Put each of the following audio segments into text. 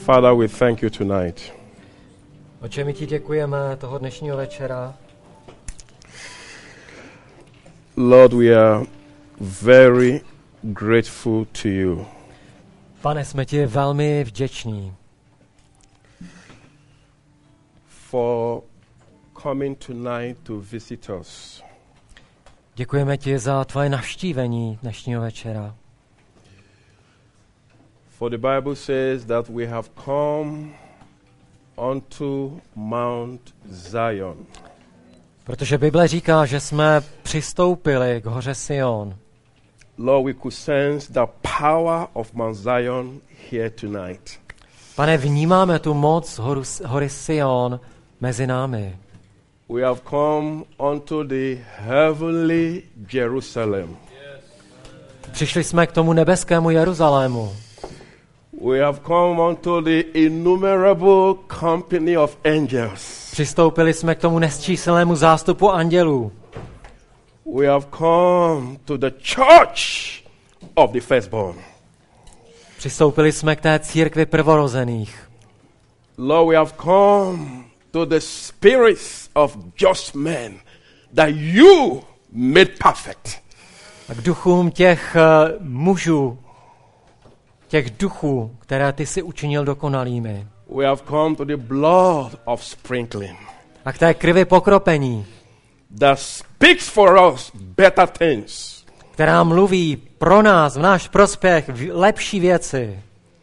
Father, we thank you tonight. Otče, my ti děkujeme toho dnešního večera. Lord, we are very grateful to you. Pane, jsme ti velmi vděční For coming tonight to visit us. Děkujeme ti za tvoje navštívení dnešního večera. For the Bible says that we have come unto Mount Zion. Protože Bible říká, že jsme přistoupili k hoře Sion. Lord, we could sense the power of Mount Zion here tonight. Pane, vnímáme tu moc hory Sion mezi námi. We have come unto the heavenly Jerusalem. Přišli jsme k tomu nebeskému Jeruzalému. We have come unto the innumerable company of angels. Přistoupili jsme k tomu nesčíselnému zástupu andělů. We have come to the church of the firstborn. Přistoupili jsme k té církvi prvorozených. Lord, we have come to the spirits of just men that you made perfect. A k duchům těch mužů, těch duchů, které ty si učinil dokonalými. We have come to the blood of sprinkling A k té krvi pokropení, that speaks for us better things která mluví pro nás, v náš prospěch, lepší věci,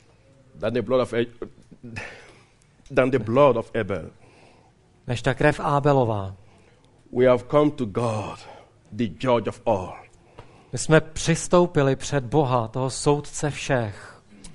than the blood of Abel. než ta krev Ábelová. We have come to God, the judge of all. My jsme přistoupili před Boha, toho soudce všech.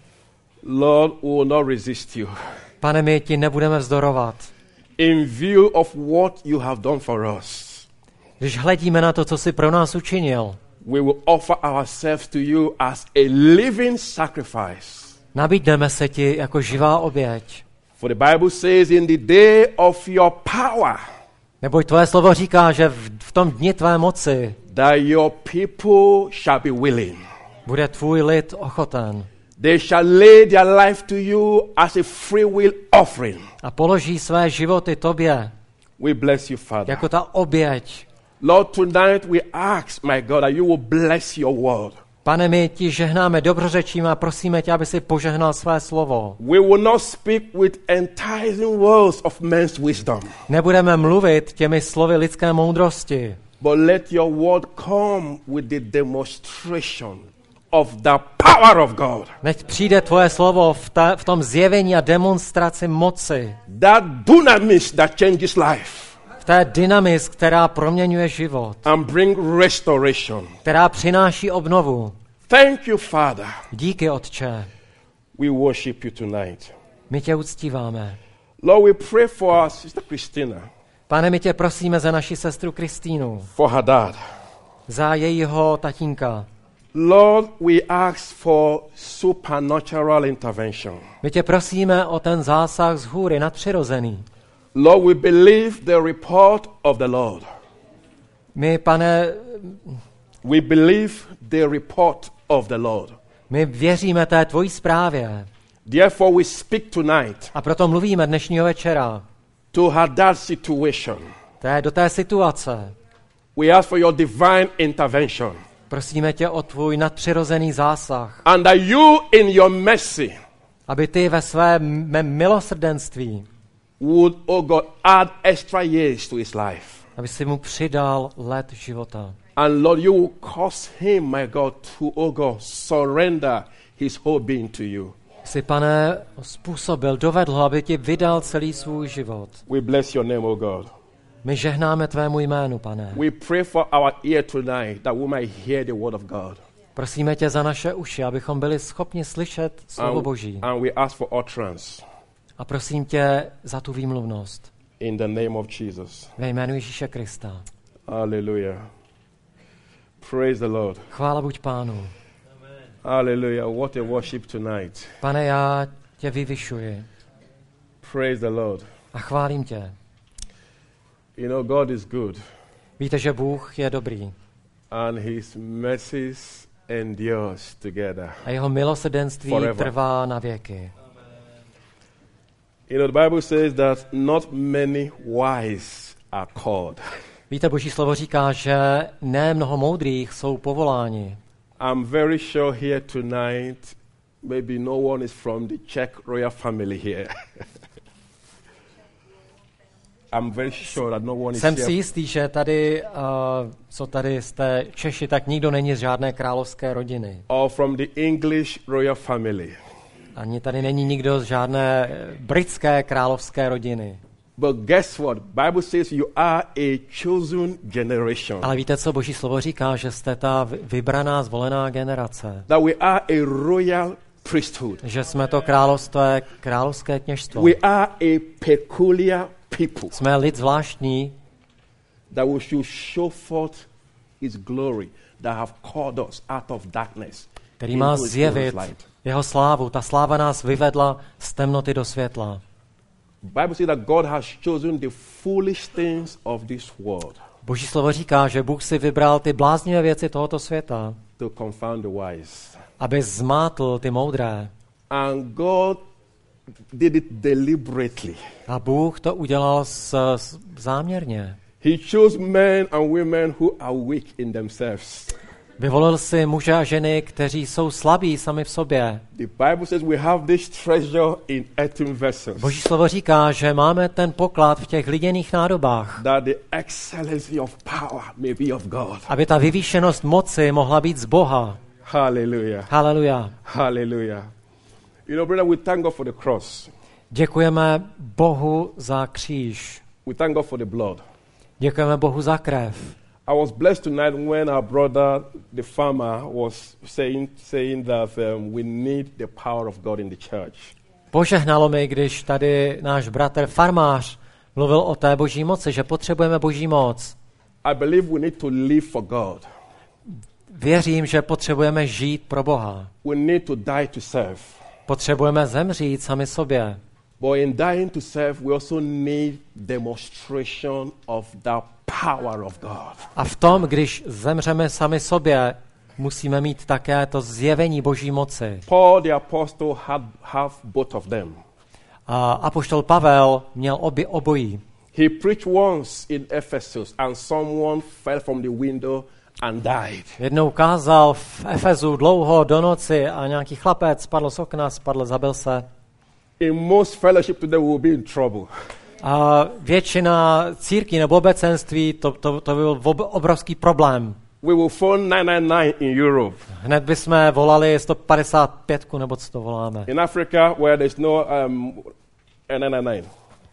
Lord, we will not resist you. Pane, my ti nebudeme vzdorovat. In view of what you have done for us, Když hledíme na to, co jsi pro nás učinil, we will offer ourselves to you as a living sacrifice. nabídneme se ti jako živá oběť. For the Bible says in the day of your power, Neboť tvoje slovo říká, že v tom dni tvé moci that your people shall be willing. bude tvůj lid ochoten They shall lay their life to you as a free will offering. a položí své životy tobě We bless you, Father. jako ta oběť. Lord, tonight we ask, my God, that you will bless your word. Pane, my ti žehnáme dobrořečím a prosíme tě, aby si požehnal své slovo. We will not speak with enticing words of men's wisdom, Nebudeme mluvit těmi slovy lidské moudrosti, but let your word come with the demonstration of the power of God. nechť přijde tvoje slovo v tom zjevení a demonstraci moci, That dunamis that changes life v té dynamis, která proměňuje život, and bring restoration. která přináší obnovu. Thank you, Father. Díky, Otče. We worship you tonight. My tě uctíváme. Lord, we pray for our sister Christina, Pane, my tě prosíme za naši sestru Kristýnu, for her dad. za jejího tatínka. Lord, we ask for supernatural intervention. My tě prosíme o ten zásah z hůry nadpřirozený. Lord, we believe the report of the Lord. My, Pane, We believe the report of the Lord. my věříme té tvojí zprávě Therefore, we speak tonight a proto mluvíme dnešního večera to her dad's situation. do té situace. We ask for your divine intervention. Prosíme tě o tvůj nadpřirozený zásah, And that you in your mercy aby ty ve svém milosrdenství, would, oh God, add extra years to his life. aby si mu přidal let života. And Lord, you will cause him, my God, to, oh God, surrender his whole being to you. Jsi, Pane, způsobil, dovedl, aby ti vydal celý svůj život. We bless your name, oh God. My žehnáme tvému jménu, Pane. We pray for our ear tonight that we might hear the word of God. Prosíme tě za naše uši, abychom byli schopni slyšet slovo Boží. And we ask for utterance A prosím tě za tu výmluvnost. in the name of Jesus. Ve jménu Ježíše Krista. Hallelujah. Praise the Lord. Chvála buď Pánu. Hallelujah. What a worship tonight. Pane, já tě vyvyšuji Praise the Lord. a chválím tě. You know, God is good. Víte, že Bůh je dobrý And his mercies endures together. a jeho milosrdenství Forever. trvá na věky. You know, the Bible says that not many wise are called. Víte, Boží slovo říká, že ne mnoho moudrých jsou povoláni. I'm very sure here tonight, maybe no one is from the Czech royal family here. I'm very sure that no one is Jsem here. si jistý, že tady, co tady jste Češi, tak nikdo není z žádné královské rodiny. Or from the English royal family. Ani tady není nikdo z žádné britské královské rodiny. But guess what? Bible says you are a chosen generation. Ale víte, co Boží slovo říká, že jste ta vybraná, zvolená generace. That we are a royal priesthood. Že jsme to královské kněžstvo. We are a peculiar people. Jsme lid zvláštní, That we should show forth his glory, that have called us out of darkness. který má into his zjevit glorious light. jeho slávu. Ta sláva nás vyvedla z temnoty do světla. Bible says that God has chosen the foolish things of this world Boží slovo říká, že Bůh si vybral ty bláznivé věci tohoto světa, to confound the wise. aby zmátl ty moudré. And God did it deliberately. A Bůh to udělal záměrně. He chose men and women who are weak in themselves. Vyvolil si muže a ženy, kteří jsou slabí sami v sobě. The Bible says we have this treasure in earthen vessels. Boží slovo říká, že máme ten poklad v těch liděných nádobách, That the excellency of power may be of God. aby ta vyvýšenost moci mohla být z Boha. Hallelujah. Haleluja. Hallelujah. You know, brother, we thank God for the cross. Děkujeme Bohu za kříž. We thank God for the blood. Děkujeme Bohu za krev. I was blessed tonight when our brother, the farmer, was saying that we need the power of God in the church. Požehnalo mi, když tady náš bratr farmář mluvil o té Boží moci, že potřebujeme Boží moc. I believe we need to live for God. Věřím, že potřebujeme žít pro Boha. We need to die to serve. Potřebujeme zemřít sami sobě. But in dying to serve, we also need demonstration of the power of God. A v tom, když zemřeme sami sobě, musíme mít také to zjevení Boží moci. Paul the apostle have both of them. A apoštol Pavel měl obojí. He preached once in Ephesus and someone fell from the window and died. Jednou kázal v Efezu dlouho do noci a nějaký chlapec spadl z okna, zabil se. In most fellowship today we will be in trouble. A většina církví nebo obecenství, to byl obrovský problém. We will phone 999 in Europe. Hned bychom volali 155, nebo co to voláme. In Africa, where there's no 999.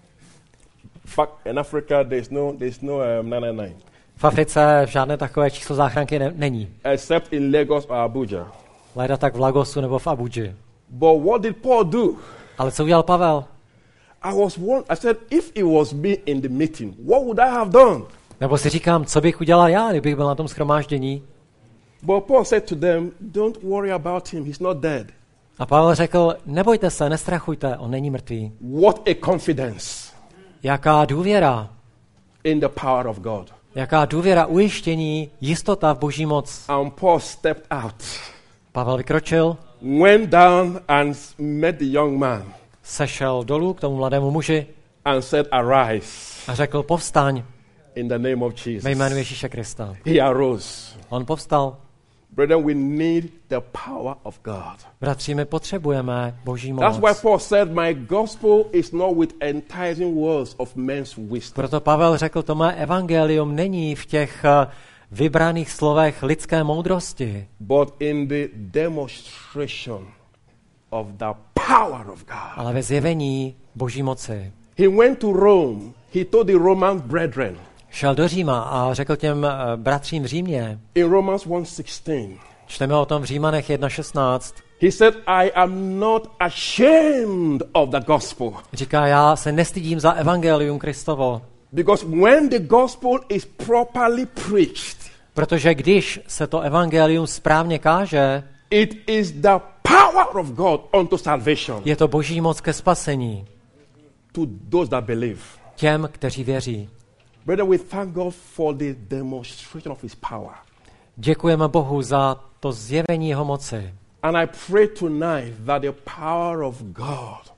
In Africa, there's no 999. V Africe žádné takové číslo záchranky není. Except in Lagos or Abuja. Leda tak v Lagosu nebo v Abuji. But what did Paul do? Ale co udělal Pavel? I said, if it was me in the meeting, what would I have done? Nebo si říkám, co bych udělal já, kdybych byl na tom shromáždění? But Paul said to them, don't worry about him, he's not dead. A Pavel řekl, nebojte se, nestrachujte, on není mrtvý. What a confidence Jaká důvěra, in the power of God. jaká důvěra, ujištění, jistota v Boží moc. And Paul stepped out, Pavel vykročil, went down and met the young man sešel dolů k tomu mladému muži and said, arise a řekl, povstaň in the name of Jesus. ve jménu Ježíše Krista. He arose. On povstal. Brethren, we need the power of God. Bratři, my potřebujeme Boží moc. That's why Paul said, my gospel is not with enticing words of men's wisdom. Proto Pavel řekl, to mé evangelium není v těch vybraných slovech lidské moudrosti, But in the demonstration of the power of God. ale ve zjevení Boží moci. He went to Rome. He told the Roman brethren Šel do Říma a řekl těm bratřím v Římě, in Romans 1:16. čteme o tom v Římanech 1.16, He said, I am not ashamed of the gospel. říká, já se nestydím za evangelium Kristovo, Because when the gospel is properly preached, protože když se to evangelium správně káže, it is the power of God unto salvation je to Boží moc ke spasení to those that believe. těm, kteří věří. Brother, we thank God for the demonstration of his power. Děkujeme Bohu za to zjevení jeho moci. And I pray tonight that the power of God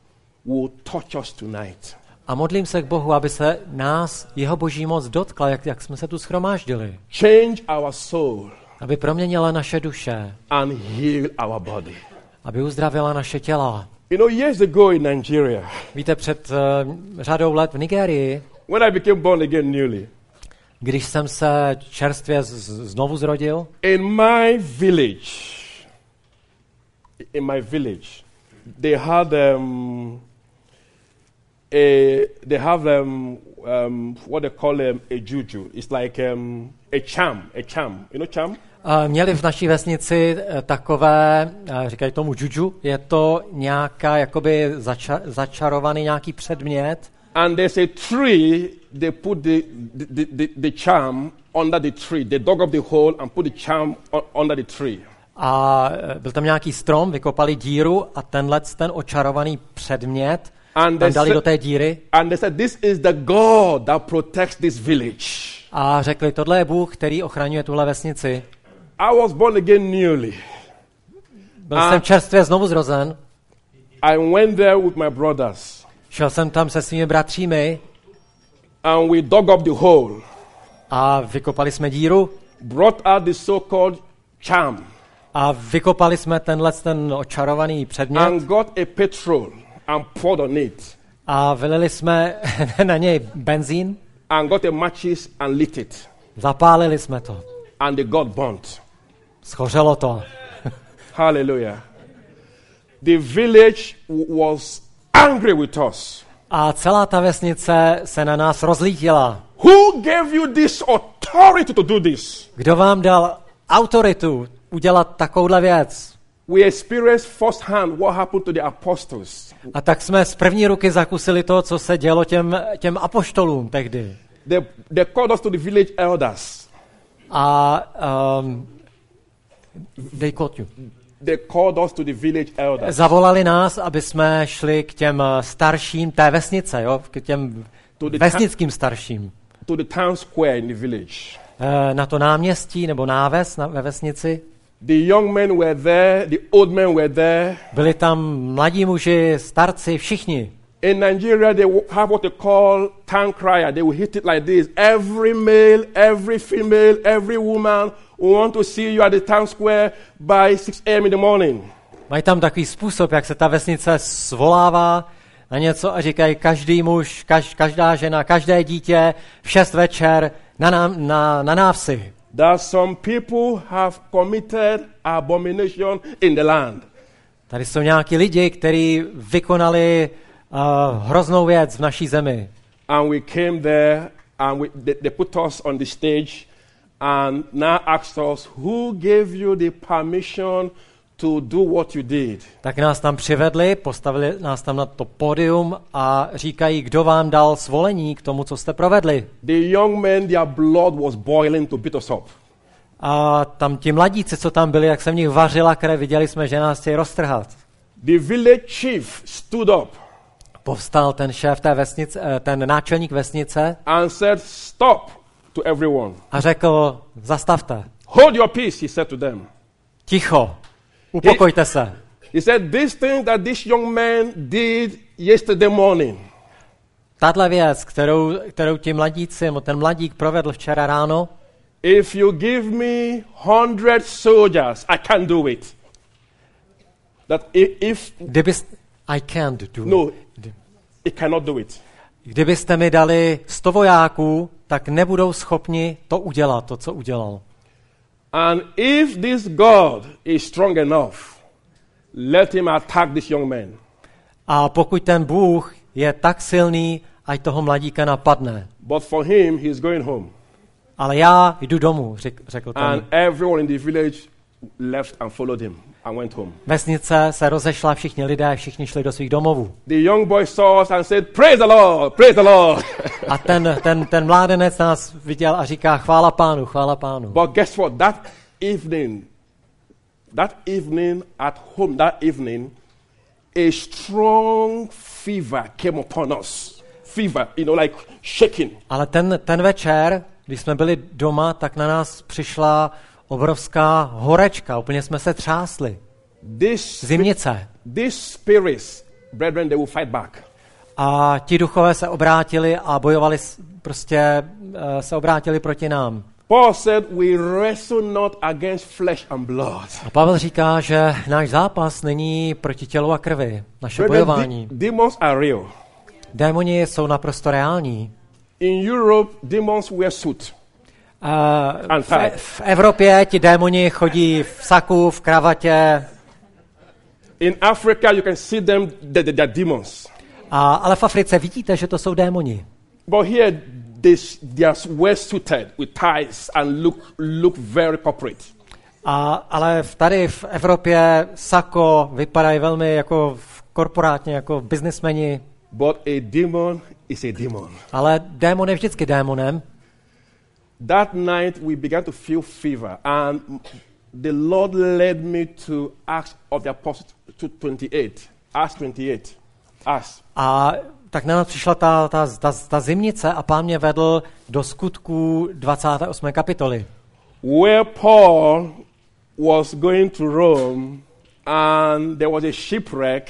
will touch us tonight. A modlím se k Bohu, aby se nás jeho boží moc dotkla, jak jsme se tu shromáždili. Change our soul Aby proměnila naše duše. and heal our body. Aby uzdravila naše těla. You know, years ago in Nigeria, Víte, před řadou let v Nigérii, when I became born again newly, když jsem se čerstvě znovu zrodil, in my village, they had what they call a juju. It's like a charm. You know charm? měli v naší vesnici takové, říkají tomu juju, je to nějaká jakoby začarovaný nějaký předmět. And there's a tree, they put the charm under the tree. They dug up the hole and put the charm under the tree. A byl tam nějaký strom, vykopali díru a ten očarovaný předmět tam dali do té díry. And they said, this is the God that protects this village. A řekli, tohle je Bůh, který ochraňuje tuhle vesnici. I was born again newly. Byl jsem čerstvě znovu zrozen. I went there with my brothers. Šel jsem tam se svými bratřími. And we dug up the hole. A vykopali jsme díru. Brought out the so-called charm. A vykopali jsme ten očarovaný předmět. And got a petrol and poured on it. A vylili jsme na něj benzín. And got a matches and lit it. Zapálili jsme to. And it got burnt. Schořelo to. Hallelujah. The village was angry with us. A celá ta vesnice se na nás rozlítila. Who gave you this authority to do this? Kdo vám dal autoritu udělat takovouhle věc? We experienced firsthand what happened to the apostles. A tak jsme z první ruky zakusili to, co se dělo těm apoštolům tehdy. They called us to the village elders. A they called us to the village elders. Zavolali nás, aby jsme šli k těm starším té vesnice, jo? K těm vesnickým starším. To the town square in the village. Na to náměstí nebo náves ve vesnici. The young men were there, the old men were there. Byli tam mladí muži, starci, všichni. In Nigeria, they have what they call town crier. They will hit it like this. Every male, every female, every woman will want to see you at the town square by 6 a.m. in the morning. Mají tam takový způsob, jak se ta vesnice svolává na něco a říkají každý muž, každá žena, každé dítě v 6 večer na návsi. That some people have committed abomination in the land. Tady jsou nějaký lidi, kteří vykonali hroznou věc v naší zemi. And we came there and they put us on the stage and now asked us, who gave you the permission to do what you did? Tak nás tam přivedli, postavili nás tam na to pódium a říkají, kdo vám dal svolení k tomu, co jste provedli. The young men, their blood was boiling to beat us up. A tam ti mladíci, co tam byli, jak se v nich vařila krev, viděli jsme, že nás chtějí roztrhat. The village chief stood up. Povstal ten šéf té vesnice, ten náčelník vesnice and said, stop to everyone. A řekl, zastavte. Hold your peace, he said to them. Ticho, upokojte se. He said, this thing that this young man did yesterday morning. Tahle věc, kterou ti mladíci, ten mladík provedl včera ráno. If you give me 100 soldiers, I can't do it. That if I can't do no, it cannot do it. Kdybyste mi dali 100 vojáků, tak nebudou schopni to udělat, to, co udělal. And if this God is strong enough, let him attack this young man. A pokud ten Bůh je tak silný, ať toho mladíka napadne. But for him, he's going home. Ale já jdu domů, řekl ten. And everyone in the village left and followed him and went home. Vesnice se rozešla, všichni lidé, všichni šli do svých domovů. The young boy saw us and said, praise the Lord, praise the Lord. A ten mládenec nás viděl a říká, chvála Pánu, chvála Pánu. But guess what? That evening at home, a strong fever came upon us. Fever, like shaking. Ale ten večer, když jsme byli doma, tak na nás přišla obrovská horečka, úplně jsme se třásli. Zimnice. These spirits brethren, they will fight back. A ti duchové se obrátili a bojovali, se obrátili proti nám. Paul said, we wrestle not against flesh and blood. A Pavel říká, že náš zápas není proti tělu a krvi, naše Brethren, bojování. demons are real. Démoni jsou naprosto reální. In Europe, demons wear suit. V Evropě ti démoni chodí v saku, v kravatě. In Africa, you can see them, they're demons. Ale v Africe vidíte, že to jsou démoni. But here, they are well suited with ties and look very corporate. Ale tady v Evropě sako vypadají velmi jako korporátně, jako businessmeni. But a demon is a demon. Ale démon je vždycky démonem. That night we began to feel fever, and the Lord led me to Acts of the Apostles 28. Acts 28. Acts. A tak na nás přišla ta zimnice a Pán mě vedl do Skutků 28. kapitoly. Where Paul was going to Rome, and there was a shipwreck,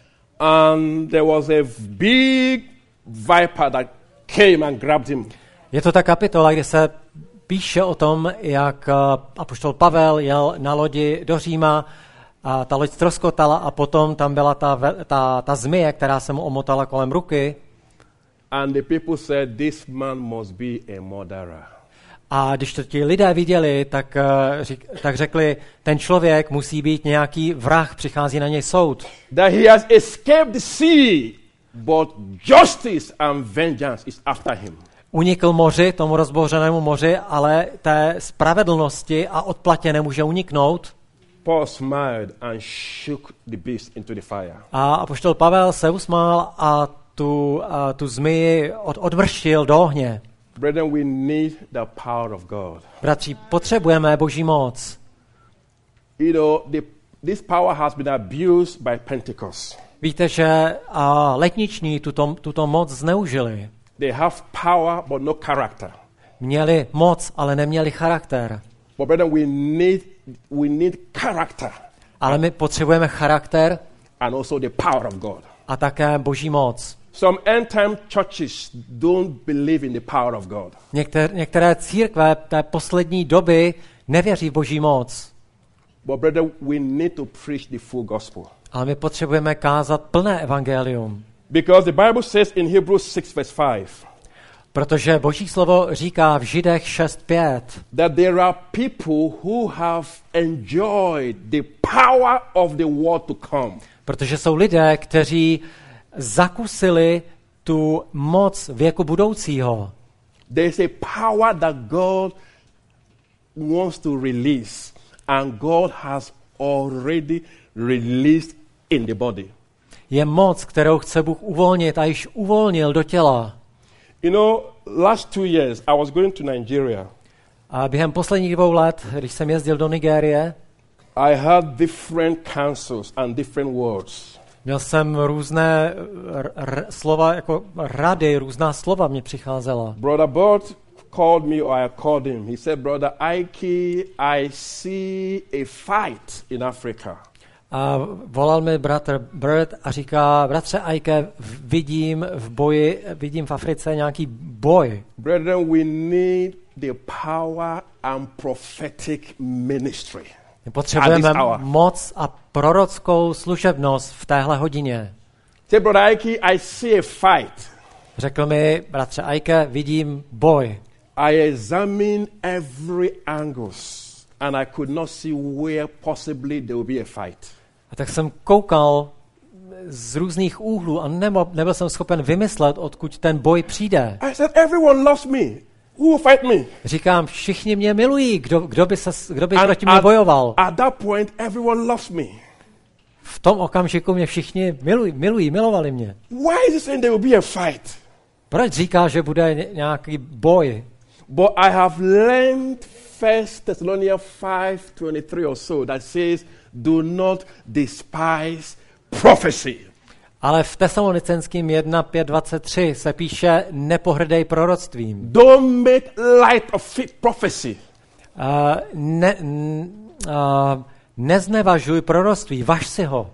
and there was a big viper that came and grabbed him. Je to ta kapitola, kde se píše o tom, jak apoštol Pavel jel na lodi do Říma a ta loď ztroskotala a potom tam byla ta zmije, která se mu omotala kolem ruky. And the people said, this man must be a murderer. A když to ti lidé viděli, tak řekli, ten člověk musí být nějaký vrah, přichází na něj soud. That he has escaped the sea, but justice and vengeance is after him. Unikl moři, tomu rozbouřenému moři, ale té spravedlnosti a odplatě nemůže uniknout. Paul smiled and shook the beast into the fire. A apoštol Pavel se usmál a tu zmiji odvrštil do ohně. Brethren, we need the power of God. Bratři, potřebujeme Boží moc. You know, this power has been abused by Pentecost. Víte, že letniční tuto moc zneužili. They have power but no character. Měli moc, ale neměli charakter. But brethren, we need character. Ale my potřebujeme charakter and also the power of God. A také Boží moc. Some end-time churches don't believe in the power of God. Některé církve té poslední doby nevěří v Boží moc. But brother, we need to preach the full gospel. Ale my potřebujeme kázat plné evangelium. Because the Bible says in Hebrews 6 verse 5. Protože Boží slovo říká v Židech 6:5. That there are people who have enjoyed the power of the world to come. Protože jsou lidé, kteří zakusili tu moc věku budoucího. There is a power that God wants to release, and God has already released in the body. Je moc, kterou chce Bůh uvolnit a již uvolnil do těla. You know, last 2 years I was going to Nigeria. A během posledních 2 let, když jsem jezdil do Nigérie, I had different counsels and different words. Měl jsem různé slova, jako rady, různá slova mě přicházela. Brother Bert called me, or I called him. He said, Brother Ike, I see a fight in Africa. A volal mi bratr Bert a říká, bratře Ike, vidím v Africe nějaký boj. Brethren, we need the power and prophetic ministry. Potřebujeme moc a prorockou služebnost v téhle hodině. Say, Brother Ike, I see a fight. Řekl mi, bratře Ike, vidím boj. I examined every angles and I could not see where possibly there will be a fight. A tak jsem koukal z různých úhlů a nebyl jsem schopen vymyslet, odkud ten boj přijde. I said, everyone loves me. Who will fight me? Říkám, všichni mě milují, kdo by proti mě bojoval. At that point, everyone loves me. V tom okamžiku mě všichni milovali mě. Why is he saying there will be a fight? Proč říká, že bude nějaký boj? But I have learned 1 Thessalonians 5:23 or so that says, do not despise prophecy. Ale v Tesalonicenským 1:5-23 se píše, nepohrdej proroctvím. Don't make light of prophecy. Neznevažuj proroctví, važ si ho.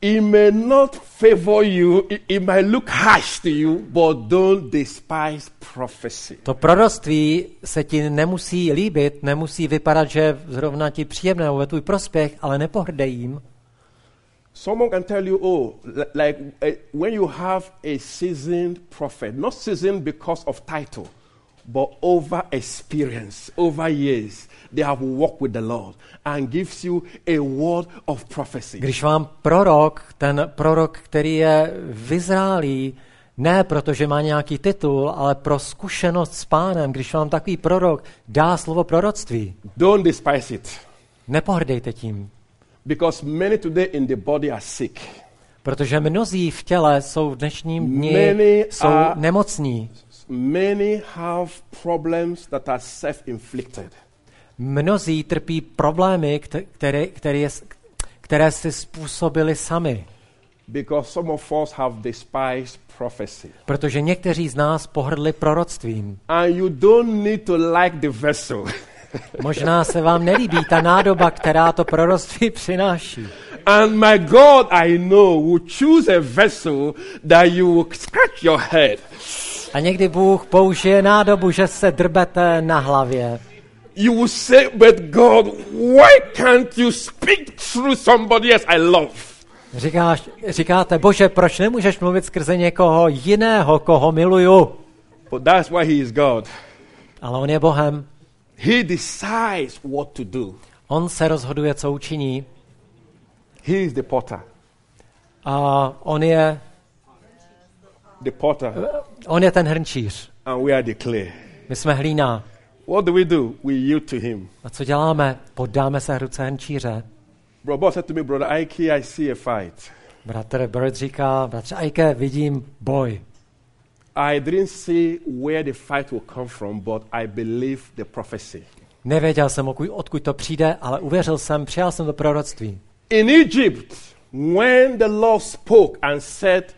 It may not favor you, it might look harsh to you, but don't despise prophecy. To proroctví se ti nemusí líbit, nemusí vypadat, že zrovna ti příjemné nebo ve tvůj prospěch, ale nepohrdej jim. Someone can tell you, like when you have a seasoned prophet, not seasoned because of title, but over experience, over years, they have walked with the Lord and gives you a word of prophecy. Když vám ten prorok, který je vyzrálý, ne protože má nějaký titul, ale pro zkušenost s Pánem, když vám takový prorok dá slovo proroctví, don't despise it. Nepohrdejte tím. Because many today in the body are sick. Protože mnozí v těle jsou v dnešním dni nemocní. Many have problems that are self-inflicted. Mnozí trpí problémy, které si způsobili sami. Because some of us have despised prophecy. Protože někteří z nás pohrdli proroctvím. And you don't need to like the vessel. Možná se vám nelíbí ta nádoba, která to proroctví přináší. And my God, I know, will choose a vessel that you will scratch your head. A někdy Bůh použije nádobu, že se drbete na hlavě. You will say, but God, why can't you speak through somebody else I love? Říkáte, Bože, proč nemůžeš mluvit skrze někoho jiného, koho miluju? But that's why he is God. Ale on je Bohem. He decides what to do. On se rozhoduje, co učiní. He is the potter. A on je the potter. On je ten hrnčíř. And we are the clay. My jsme hlína. What do? We yield to him. A co děláme? Poddáme se ruce hrnčíře. Brother said to me, brother Ike, I see a fight. Bratr říká, bratře Ike, vidím boj. I didn't see where the fight will come from, but I believe the prophecy. Nevěděl jsem, odkud to přijde, ale přijal jsem to proroctví. In Egypt, when the Lord spoke and said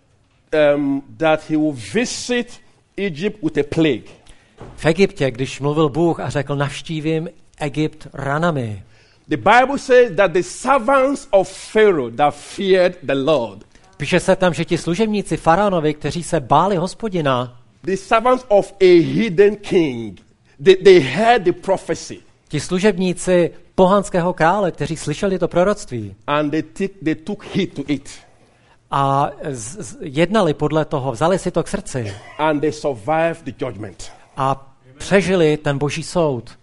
that he will visit Egypt with a plague. V Egyptě, když mluvil Bůh a řekl, navštívím Egypt ranami. The Bible says that the servants of Pharaoh that feared the Lord. Píše se tam, že ti služebníci faraonovi, kteří se báli Hospodina, the servants of a hidden king, they heard the prophecy. Ti služebníci pohanského krále, kteří slyšeli to proroctví. And they took heed to it. A jednali podle toho, vzali si to k srdci. And they survived the judgment. A přežili ten boží soud.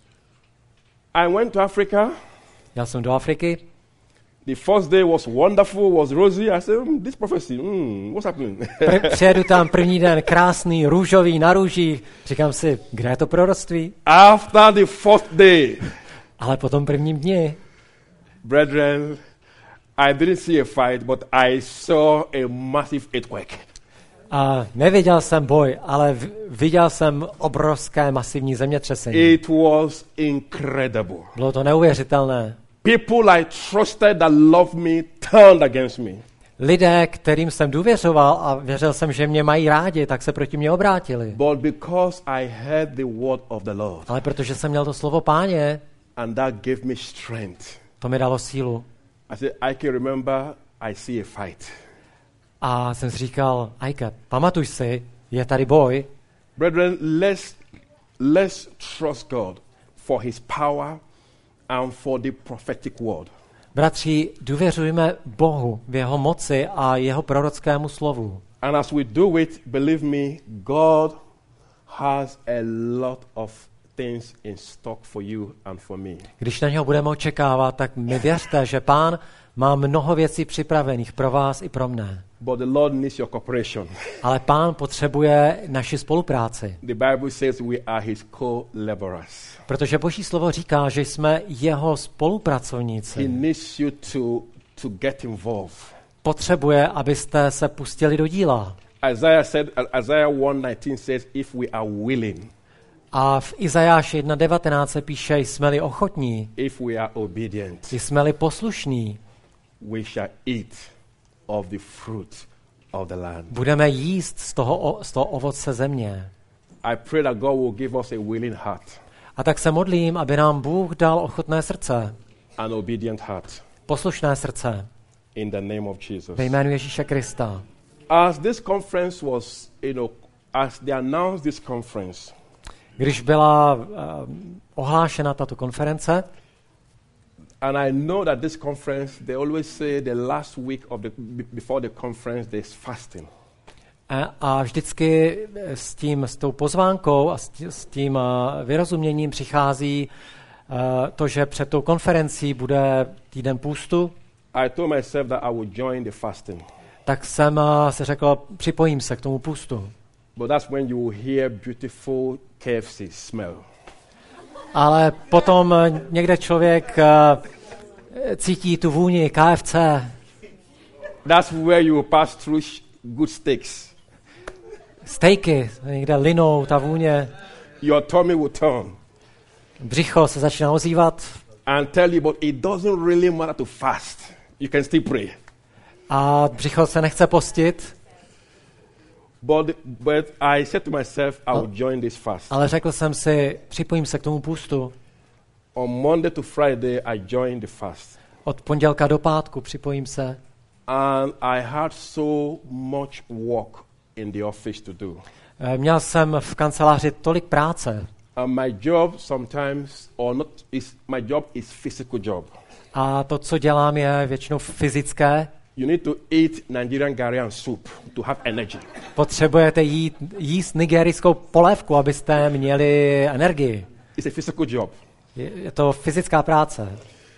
I went to Africa. Jel jsem do Afriky. The first day was wonderful, was rosy. I said, this prophecy, what's happening? Přijedu tam první den, krásný, růžový, na růžích. Říkám si, kde je to proroctví? After the fourth day. Ale po tom prvním dni. Brethren, I didn't see a fight, but I saw a massive earthquake. A neviděl jsem boj, ale viděl jsem obrovské masivní zemětřesení. It was incredible. Bylo to neuvěřitelné. People I trusted that loved me turned against me. Lidé, kterým jsem důvěřoval a věřil jsem, že mě mají rádi, tak se proti mě obrátili. But because I heard the word of the Lord. Ale protože jsem měl to slovo Páně, and that gave me strength. To mi dalo sílu. I said, I can remember I see a fight. A jsem si říkal, Ajka, pamatuj si, je tady boj. Brethren, let's trust God for his power and for the prophetic word. Bratři, důvěřujme Bohu v jeho moci a jeho prorockému slovu. And as we do it, believe me, God has a lot of things in stock for you and for me. Když na něho budeme očekávat, tak mi věřte, že Pán má mnoho věcí připravených pro vás i pro mne. But the Lord needs your cooperation. Ale Pán potřebuje naši spolupráci. The Bible says we are his co-laborers. Protože Boží slovo říká, že jsme jeho spolupracovníci. He needs you to get involved. Potřebuje, abyste se pustili do díla. Isaiah 1:19 says, if we are willing. A v Izajáši 1:19 se píše, jsme-li ochotní, if we are obedient, jsme-li poslušní, we shall eat of the fruit of the land. Budeme jíst z toho ovoce země. I pray that God will give us a willing heart. A tak se modlím, aby nám Bůh dal ochotné srdce. An obedient heart. Poslušné srdce. in the name of Jesus. Ve jménu Ježíše Krista. As this conference was, as they announced this conference, Když byla ohlášena tato konference, and I know that this conference, they always say the last week before the conference, there's fasting. A vždycky s tou pozvánkou a s tím vyrozuměním přichází to, že před tou konferencí bude týden půstu. I told myself that I would join the fasting. Tak jsem se řekl, připojím se k tomu půstu. But that's when you will hear beautiful KFC smell. Ale potom někde člověk cítí tu vůni KFC. That's where you will pass through good steaks. Stejky, někde linou ta vůně. Your tummy will turn. Břicho se začíná ozývat. And tell you, but it doesn't really matter to fast. You can still pray. A břicho se nechce postit. But I said to myself, I will join this fast. Ale řekl jsem si, připojím se k tomu půstu. On Monday to Friday, I joined the fast. Od pondělka do pátku připojím se. And I had so much work in the office to do. Měl jsem v kanceláři tolik práce. And my job sometimes, my job is physical job. A to, co dělám, je většinou fyzické. You need to eat Nigerian gari and soup to have energy. Potřebujete jíst nigerijskou polévku, abyste měli energii. It's a physical job. Je to fyzická práce.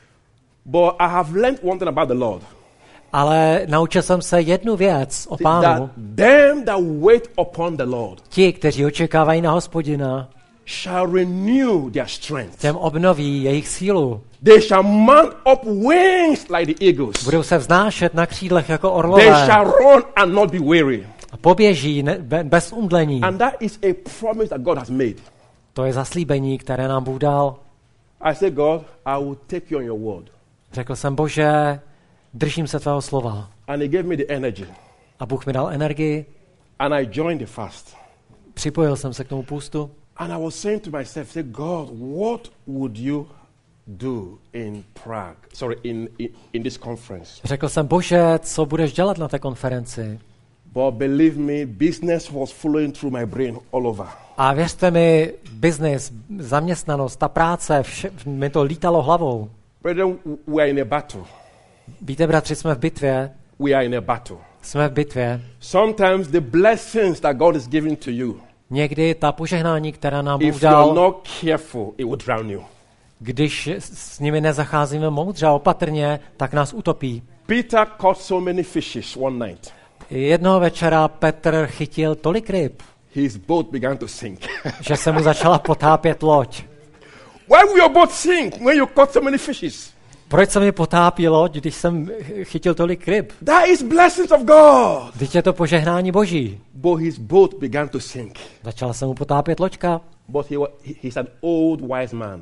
But I have learned one thing about the Lord. Ale naučil jsem se jednu věc o Pánu. That them that wait upon the Lord, ti, kteří očekávají na Hospodina, shall renew their strength. Těm obnoví jejich sílu. They shall mount up wings like the eagles. Budou se vznášet na křídlech jako orlové. They shall run and not be weary. A poběží bez umdlení. And that is a promise that God has made. To je zaslíbení, které nám Bůh dal. I said, God, I will take you on your word. Řekl jsem, Bože, držím se tvého slova. And he gave me the energy. A Bůh mi dal energii. And I joined the fast. Připojil jsem se k tomu půstu. And I was saying to myself, say, God, what would you do in Prague? Sorry, in this conference. Řekl jsem, Bože, co budeš dělat na té konferenci? But believe me, business was flowing through my brain all over. A věřte mi, business, zaměstnanost, ta práce, mi to lítalo hlavou. Brethren, we are in a battle. Víte, bratři, jsme v bitvě. We are in a battle. Jsme v bitvě. Sometimes the blessings that God is giving to you, někdy ta požehnání, která nám Bůh if you're dal, not careful, it will drown you. když s nimi nezacházíme moudře a opatrně, tak nás utopí. Peter caught so many fishes one night. Jednoho večera Petr chytil tolik ryb, His boat began to sink. že se mu začala potápět loď. Why will your boat sink when you caught so many fishes? Proč se mi potápí loď, když jsem chytil tolik ryb? That is blessings of God. Vždyť je to požehnání Boží. But his boat began to sink. Začala se mu potápět loďka. But he's an old wise man.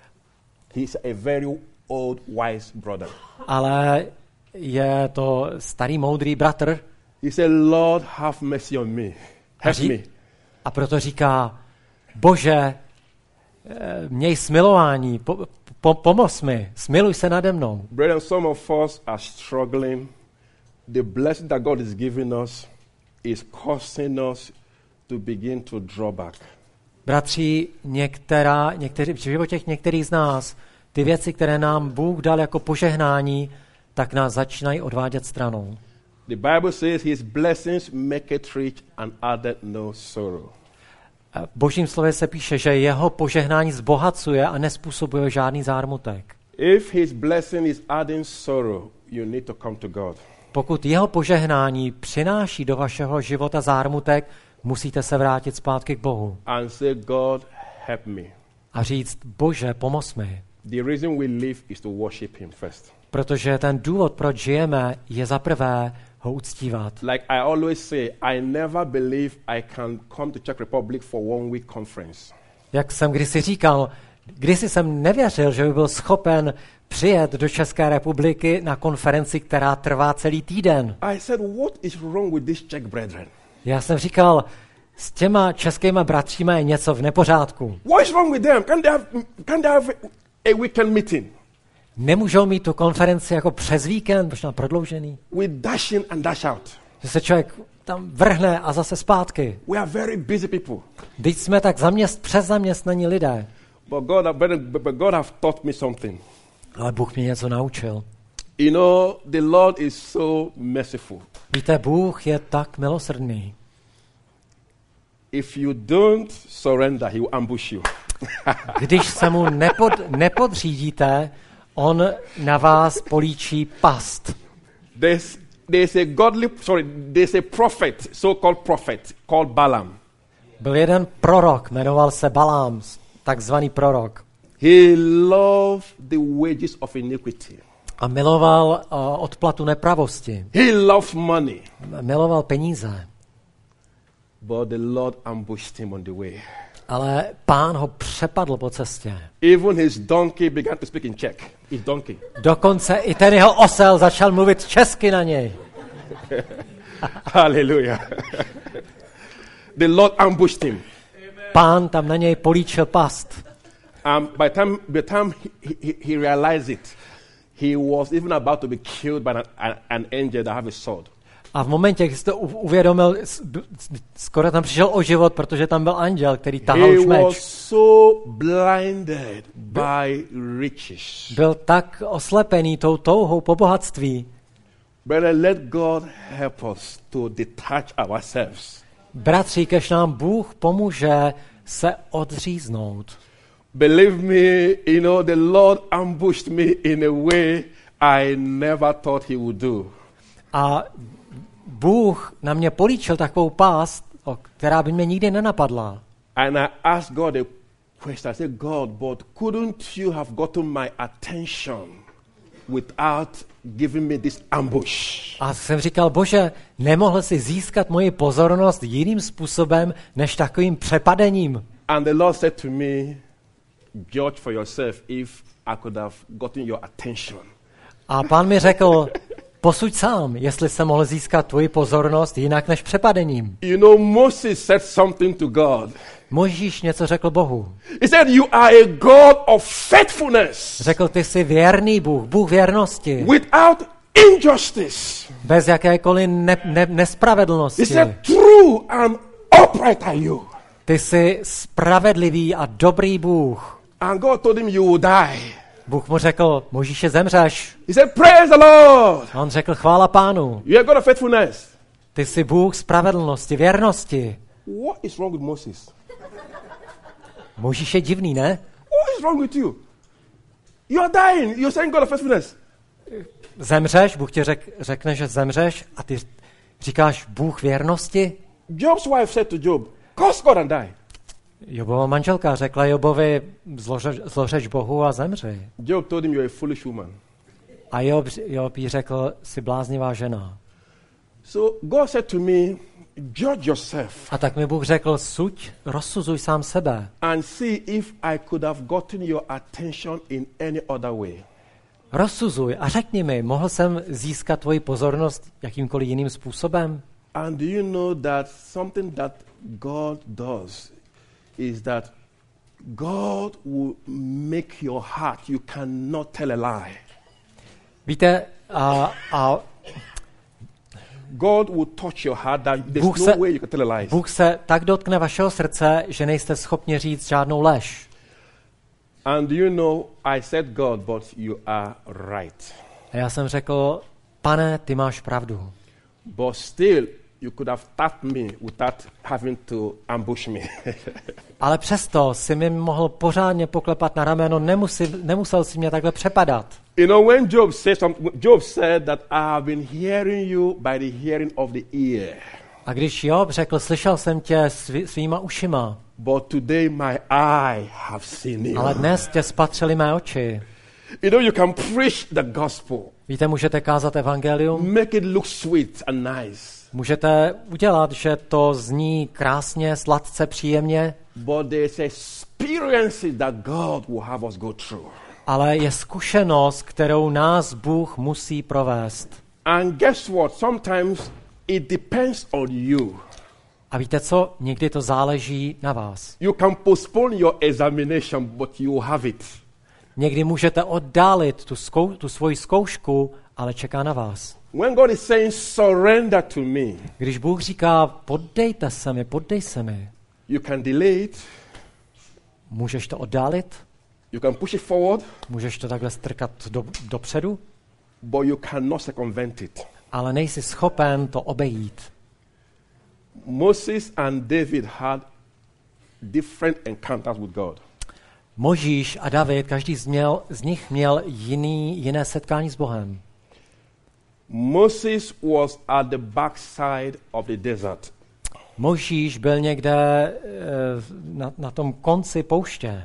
He's a very old wise brother. Ale je to starý moudrý bratr. He said, Lord, have mercy on me. Help me. A proto říká, Bože, měj smilování, pomoz mi, smiluj se nade mnou. Brethren, some of us are struggling. The blessing that God is giving us is causing us to begin to draw back. Bratři, v životě některých z nás, ty věci, které nám Bůh dal jako požehnání, tak nás začínají odvádět stranou. The Bible says his blessings make it rich and added no sorrow. V Božím slově se píše, že jeho požehnání zbohacuje a nespůsobuje žádný zármutek. If his blessing is adding sorrow, you need to come to God. Pokud jeho požehnání přináší do vašeho života zármutek, musíte se vrátit zpátky k Bohu. And say, God, help me. A říct, Bože, pomoz mi. The reason we live is to worship him first. Protože ten důvod, proč žijeme, je za prvé ho uctívat. Like I always say, I never believe I can come to Czech Republic for 1 week conference. Jak jsem kdysi říkal, kdysi jsem nevěřil, že by byl schopen přijet do České republiky na konferenci, která trvá celý týden. I said, what is wrong with these Czech brethren? Já jsem říkal, s těma českýma bratříma je něco v nepořádku. What is wrong with them? Can they have a weekend meeting? nemůžou mít tu konferenci jako přes víkend, možná prodloužený. We dash in and dash out. Že se člověk tam vrhne a zase zpátky. We are very busy people. Teď jsme tak přes zaměstnaní lidé. But God have taught me something. Ale Bůh mě něco naučil. You know, the Lord is so merciful. Víte, Bůh je tak milosrdný. If you don't surrender, he will ambush you. Když se mu nepodřídíte, on na vás políčí past. There's a prophet, so-called prophet, called Balaam. Byl jeden prorok, jmenoval se Balám, takzvaný prorok. He loved the wages of iniquity. A miloval odplatu nepravosti. He loved money. Miloval peníze. But the Lord ambushed him on the way. Ale Pán ho přepadl po cestě. Even his donkey began to speak in Czech. His donkey. Dokonce i ten jeho osel začal mluvit česky na něj. Hallelujah. The Lord ambushed him. Pán tam na něj políčil past. By the time he realized it, he was even about to be killed by an angel that have a sword. A v momentě, kdy si to uvědomil, skoro tam přišel o život, protože tam byl anděl, který tahal už meč. He was so blinded by riches. Byl tak oslepený tou touhou po bohatství. Brother, let God help us to detach ourselves. Bratři, kež nám Bůh pomůže se odříznout. Believe me, you know, the Lord ambushed me in a way I never thought he would do. A Bůh na mě políčil takovou pást, která by mě nikdy nenapadla. And I asked God a question. I said, God, but couldn't you have gotten my attention without giving me this ambush? A jsem říkal, Bože, nemohl jsi získat moji pozornost jiným způsobem, než takovým přepadením. And the Lord said to me, judge for yourself if I could have gotten your attention. A Pán mi řekl, posuď sám, jestli jsem mohl získat tvoji pozornost jinak než přepadením. You know, Moses said something to God. Mojžíš něco řekl Bohu. He said, you are a God of faithfulness. Řekl, ty jsi věrný Bůh, Bůh věrnosti. Without injustice. Bez jakékoliv nespravedlnosti. He said, true and upright are you. Ty jsi spravedlivý a dobrý Bůh. And God told him, you will die. Bůh mu řekl, Mojžíše, zemřeš. He said, praise the Lord. A on řekl, chvála Pánu. You are God of faithfulness. Ty jsi Bůh spravedlnosti, věrnosti. What is wrong with Moses? Mojžíš je divný, ne? What is wrong with you? You are dying. You're saying God of faithfulness. Zemřeš, Bůh ti řekne, že zemřeš a ty říkáš Bůh věrnosti? Job's wife said to Job, curse God and die. Jobova manželka řekla Jobovi, zlořeč Bohu a zemři. Job told him, you're a foolish woman. A Job jí řekl, jsi bláznivá žena. So God said to me, judge yourself. A tak mi Bůh řekl, rozsuzuj sám sebe. And see if I could have gotten your attention in any other way. Rozsuzuj a řekni mi, mohl jsem získat tvoji pozornost jakýmkoliv jiným způsobem? And do you know that something that God does is that God will make your heart, you cannot tell a lie. Víte, God will touch your heart that there's no way you can tell a lie. Bůh se tak dotkne vašeho srdce, že nejste schopni říct žádnou lež. And do you know, I said, God, but you are right. A já jsem řekl, Pane, ty máš pravdu. But still, you could have tapped me without having to ambush me. Ale přesto si mi mohl pořádně poklepat na rameno, nemusel si mě takhle přepadat. You know, when Job said that I have been hearing you by the hearing of the ear. A když Job řekl, slyšel jsem tě svýma ušima. But today my eye have seen you. Ale dnes tě spatřily mé oči. You know, you can preach the gospel. Víte, můžete kázat evangelium. Make it look sweet and nice. Můžete udělat, že to zní krásně, sladce, příjemně. But there's experiences that God will have us go through. Ale je zkušenost, kterou nás Bůh musí provést. And guess what? Sometimes it depends on you. A víte co? Někdy to záleží na vás. You can postpone your examination, but you have it. Někdy můžete oddálit tu svoji zkoušku, ale čeká na vás. When God is saying, surrender to me, Když Bůh říká, poddej se mi, you can delay it, můžeš to oddálit, you can push it forward, můžeš to takhle strkat dopředu, but you cannot circumvent it. ale nejsi schopen to obejít. Moses and David had different encounters with God. Možíš a David, každý z nich měl jiné setkání s Bohem. Moses was at the backside of the desert. Možíš byl někde na tom konci pouště.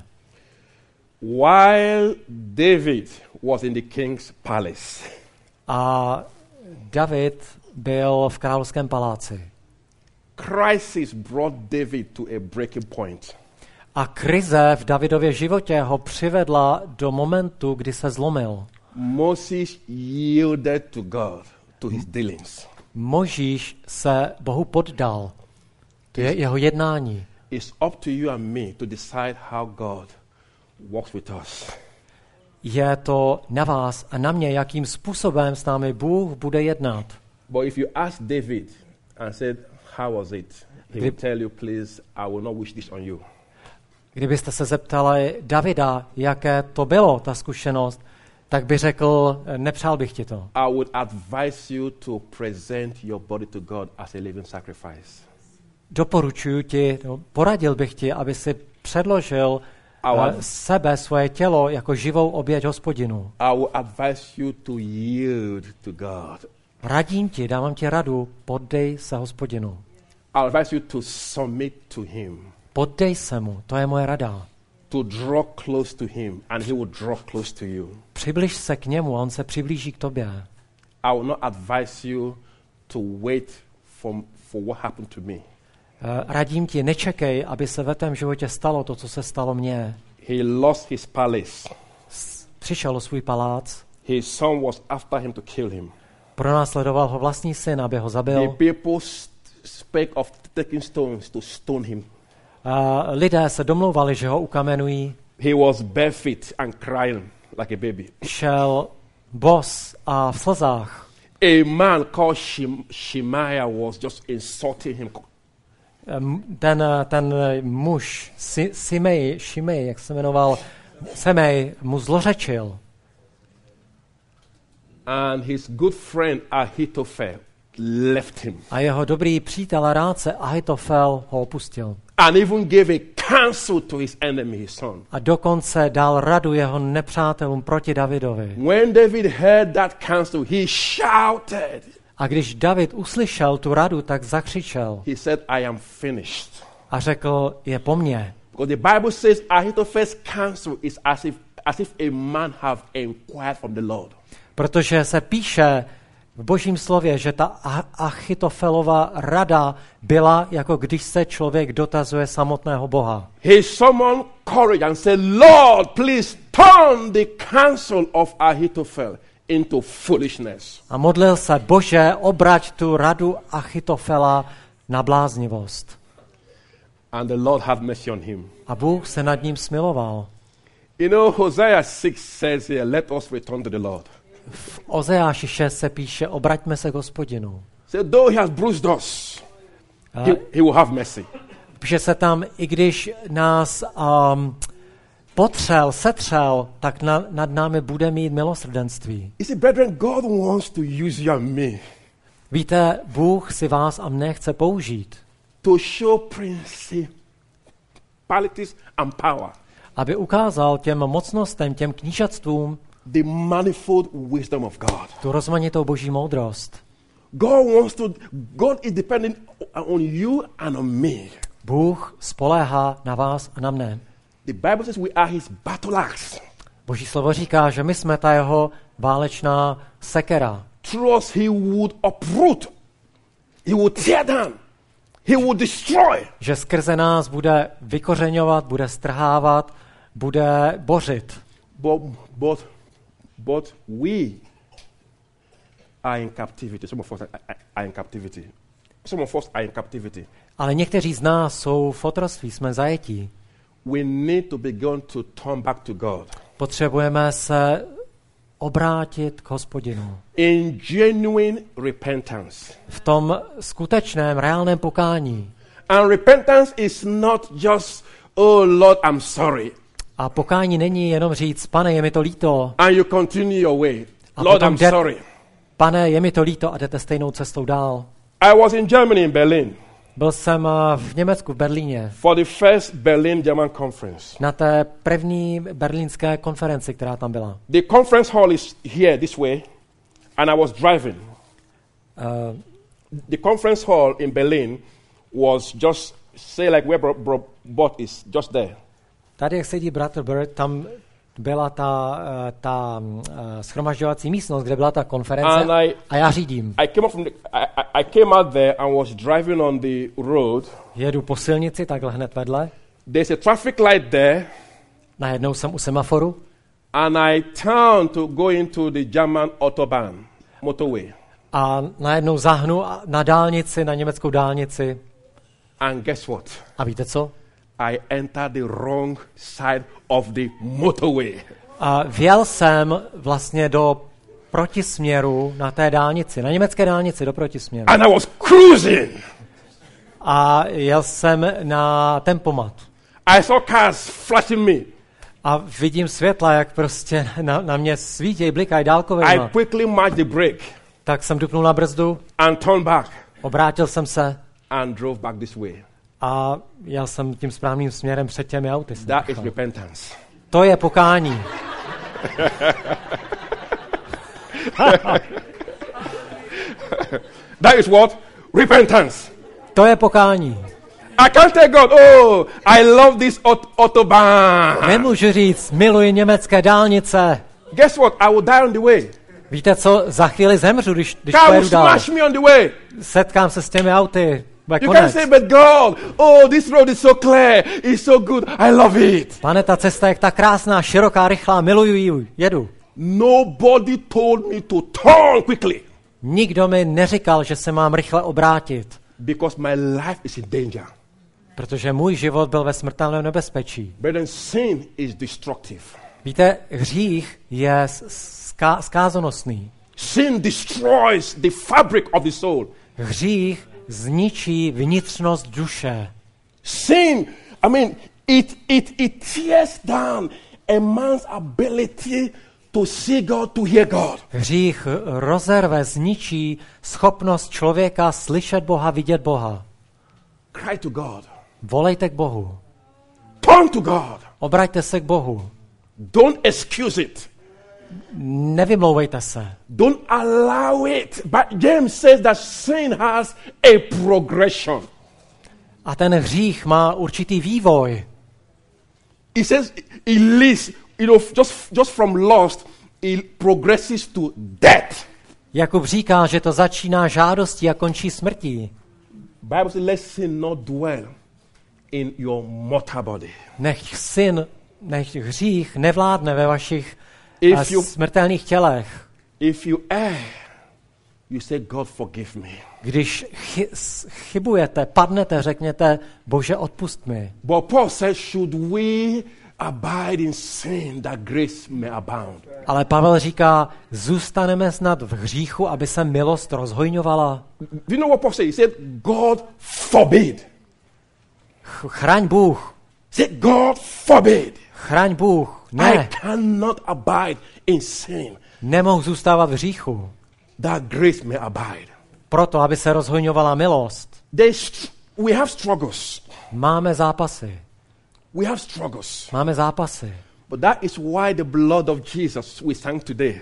While David was in the king's palace. A David byl v královském paláci. Crisis brought David to a breaking point. A krize v Davidově životě ho přivedla do momentu, kdy se zlomil. Moses yielded to God, to his dealings. Možíš se Bohu poddal. To je jeho jednání. It's up to you and me to decide how God walks with us. Je to na vás a na mě, jakým způsobem s námi Bůh bude jednat. But if you ask David and said, how was it? He will tell you, please, I will not wish this on you. Kdybyste se zeptali Davida, jaké to bylo, ta zkušenost, tak by řekl, nepřál bych ti to. I would advise you to present your body to God as a living sacrifice. Doporučuji ti, poradil bych ti, aby si předložil svoje tělo jako živou oběť Hospodinu. I would advise you to yield to God. Radím ti, dávám ti radu, poddej se Hospodinu. I advise you to submit to him. Poddej se mu, to je moje rada. To draw close to him and he will draw close to you. Přibliž se k němu a on se přiblíží k tobě. I will not advise you to wait for what happened to me. Radím ti, nečekej, aby se ve tvém životě stalo to, co se stalo mně. He lost his palace. Přišel o svůj palác. His son was after him to kill him. Pronásledoval ho vlastní syn, aby ho zabil. The people spake of taking stones to stone him. Lidé se domlouvali, že ho ukamenují. He was barefoot and crying like a baby. Šel bos a v slzách. A man called Shemaiah was just insulting him. Ten muž, Šimej, jak se jmenoval, Semej, mu zlořečil. And his good friend Ahithophel left him. A jeho dobrý přítel a rádce Ahitofel ho opustil. And even gave a counsel to his enemy, his son. A dokonce dal radu jeho nepřátelům proti Davidovi. When David heard that counsel, he shouted. A když David uslyšel tu radu, tak zakřičel. He said, I am finished. A řekl, je po mně. Because the Bible says Ahithophel's counsel is as if a man have inquired from the Lord. Protože se píše v Božím slově, že ta Achitofelova rada byla, jako když se člověk dotazuje samotného Boha. He summoned courage and said, Lord, please turn the counsel of Ahitophel into foolishness. A modlil se, Bože, obrať tu radu Achitofela na bláznivost. And the Lord had mercy on him. A Bůh se nad ním smiloval. You know, Hosea 6 says here, let us return to the Lord. V Ozeáši 6 se píše, obraťme se k Hospodinu. So though he has bruised us, he will have mercy. Píše se tam, i když nás setřel, tak nad námi bude mít milosrdenství. You see, brethren, God wants to use you and me. Víte, Bůh si vás a mne chce použít. To show principalities and power. Aby ukázal těm mocnostem, těm knížatstvům the manifold wisdom of God. Tu rozmanitou boží moudrost. God is dependent on you and on me. Bůh spoléhá na vás a na mne. The Bible says we are his battle axe. Boží slovo říká, že my jsme ta jeho válečná sekera. Through us he would uproot. He would tear down. He would destroy. Že skrze nás bude vykořeňovat, bude strhávat, bude bořit. But we are in captivity. Some of us are in captivity. Some of us are in captivity. Ale někteří z nás jsou v otroctví, jsme zajetí. We need to begin to turn back to God. Potřebujeme se obrátit k Hospodinu. In genuine repentance. V tom skutečném, reálném pokání. And repentance is not just, oh Lord, I'm sorry. A pokání není jenom říct, pane, je mi to líto. And you continue your way. A Lord, potom I'm sorry. Pane, je mi to líto a jdete stejnou cestou dál. I was in Germany, in Berlin. Byl jsem v Německu, v Berlíně. For the first Berlin German conference. Na té první berlínské konferenci, která tam byla. The conference hall is here, this way, and I was driving. The conference hall in Berlin was just, say like where Bot is, just there. Tady, jak sedí bratr Bird, tam byla ta shromažďovací místnost, kde byla ta konference a já řídím. I came out there and was driving on the road. Jedu po silnici, takhle hned vedle. There's a traffic light there. Najednou jsem u semaforu. And I turned to go into the German Autobahn, motorway. A najednou zahnu na dálnici, na německou dálnici. And guess what? A víte co? I entered the wrong side of the motorway. A vjel jsem vlastně do protisměru na té dálnici, na německé dálnici do protisměru. And I was cruising. A jel jsem na tempomat. I saw cars flashing me. A vidím světla, jak prostě na mě svítějí, blikají dálkovejma. I quickly matched the brake. Tak jsem dupnul na brzdu. And turned back. Obrátil jsem se. And drove back this way. A jel jsem tím správným směrem před těmi auty. That is repentance. To je pokání. That is what? Repentance. To je pokání. I can't tell God, oh, I love this autobahn. Nemůžu říct, miluji německé dálnice. Guess what? I will die on the way. Víte co? Za chvíli zemřu, když Car will pojedu dál. smash me on the way. Setkám se s těmi auty. You can't say, but God, oh, this road is so clear, it's so good, I love it. Pane, ta cesta je tak krásná, široká, rychlá, miluju ji, jedu. Nobody told me to turn quickly. Nikdo mi neříkal, že se mám rychle obrátit. Because my life is in danger. Protože můj život byl ve smrtelném nebezpečí. But sin is destructive. Víte, hřích je zkázonosný. Sin destroys the fabric of the soul. Hřích zničí vnitřnost duše. Sin, I mean, it tears down a man's ability to see God, to hear God. Hřích rozerve, zničí schopnost člověka slyšet Boha, vidět Boha. Cry to God. Volejte k Bohu. Turn to God. Obraťte se k Bohu. Don't excuse it. Nevymlouvejte se. Don't allow it. But James says that sin has a progression. A ten hřích má určitý vývoj. He says it leads, just from lust, it progresses to death. Jakub říká, že to začíná žádostí a končí smrtí. Bible says, let sin not dwell in your mortal body. Nech hřích nevládne ve vašich smrtelných tělech. If you err, you say, God, forgive me. Když chybujete, padnete, řekněte, Bože, odpust mi. But Paul says, should we abide in sin that grace may abound? Ale Pavel říká, zůstaneme snad v hříchu, aby se milost rozhojňovala. Do you know what Paul said? He said, God forbid. Chraň Bůh. He said, God forbid. Chraň Bůh. Ne. I cannot abide in sin. Nemohu zůstávat v hříchu. That grace may abide. Proto, aby se rozhojňovala milost. We have struggles. Máme zápasy. We have struggles. Máme zápasy. But that is why the blood of Jesus we sang today.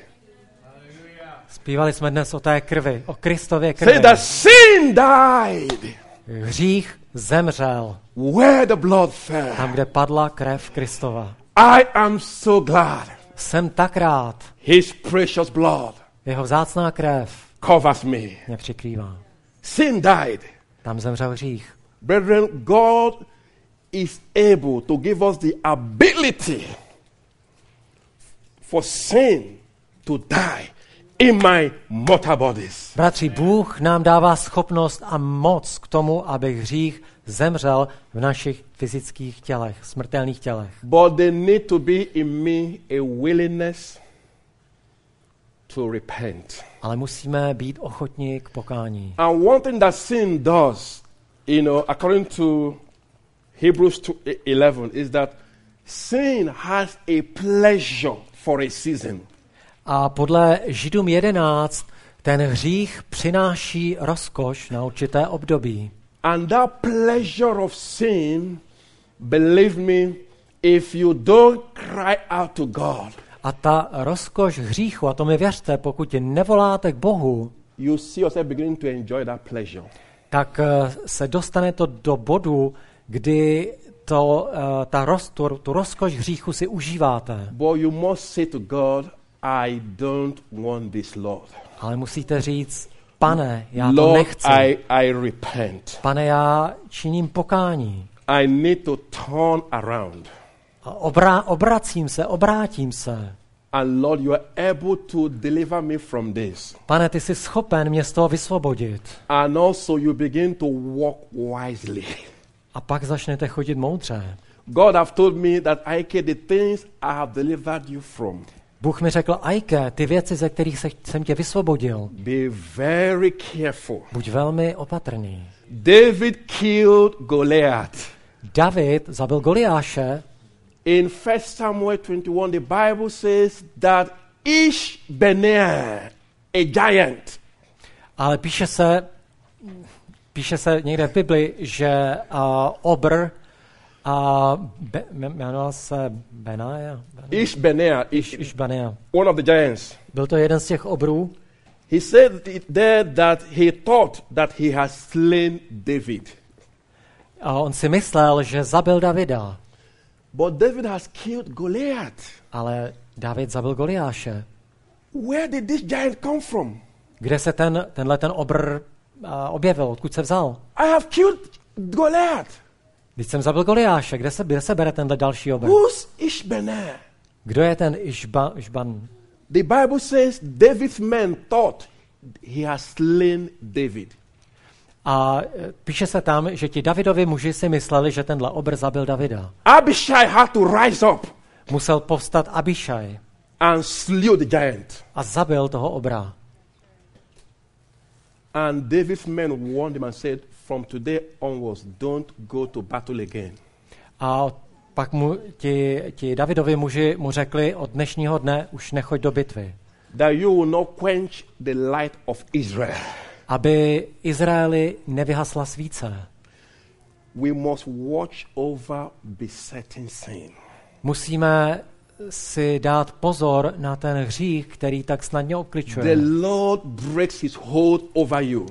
Zpívali jsme dnes o té krvi, o Kristově krvi. Say that sin died. Hřích zemřel. Where the blood fell. Tam, kde padla krev Kristova. I am so glad. Jsem tak rád. His precious blood. Jeho vzácná krev covers me. Mě přikrývá. Sin died. Tam zemřel hřích. Brethren, God is able to give us the ability for sin to die in my mortal bodies. Bratři, Bůh nám dává schopnost a moc k tomu, aby hřích zemřel v našich fyzických tělech, smrtelných tělech. But there need to be in me a willingness to repent. Ale musíme být ochotní k pokání. And one thing that sin does, according to Hebrews 2:11, is that sin has a pleasure for a season. A podle Židům 11 ten hřích přináší rozkoš na určité období. And that pleasure of sin, believe me, if you don't cry out to God, a ta rozkoš hříchu, a to mi věřte, pokud nevoláte k Bohu, you see yourself beginning to enjoy that pleasure. tak se dostane to do bodu, kdy tu rozkoš hříchu si užíváte. But you must say to God, I don't want this, Lord. Ale musíte říct, Pane, já to Lord, nechci. I repent. Pane, já činím pokání. I need to turn around. Obrátím se. And Lord, you are able to deliver me from this. Pane, ty jsi schopen mě z toho vysvobodit. And also you begin to walk wisely. A pak začnete chodit moudře. God have told me that the things I have delivered you from. Bůh mi řekl, Ajke, ty věci, ze kterých jsem tě vysvobodil. Be very careful. Buď velmi opatrný. David killed Goliath. David zabil Goliáše. In 1 Samuel 21, the Bible says that Ishbneah, a giant, ale píše se někde v Bibli, že obr jmenoval se Benaja. Ishbneah, one of the giants. Byl to jeden z těch obrů. He said there that he thought that he had slain David. A on si myslel, že zabil Davida. But David has killed Goliath. Ale David zabil Goliáše. Where did this giant come from? Kde se tenhle obr objevil? Odkud se vzal? I have killed Goliath. Když jsem zabil Goliáše, kde se bere tenhle další obr? Who's Ishbneah? Kdo je ten Išban? The Bible says David's men thought he has slain David. A píše se tam, že ti Davidovi muži si mysleli, že tenhle obr zabil Davida. Abishai had to rise up. Musel povstat Abišaj. And slew the giant. A zabil toho obra. And David's men warned him and said, from today onwards, don't go to battle again. A pak ti Davidovi muži mu řekli, od dnešního dne už nechoď do bitvy. That you will not quench the light of Israel. Aby Izraeli nevyhasla svíce. We must watch over besetting sin. Musíme si dát pozor na ten hřích, který tak snadně obkličuje. The Lord breaks his hold over you.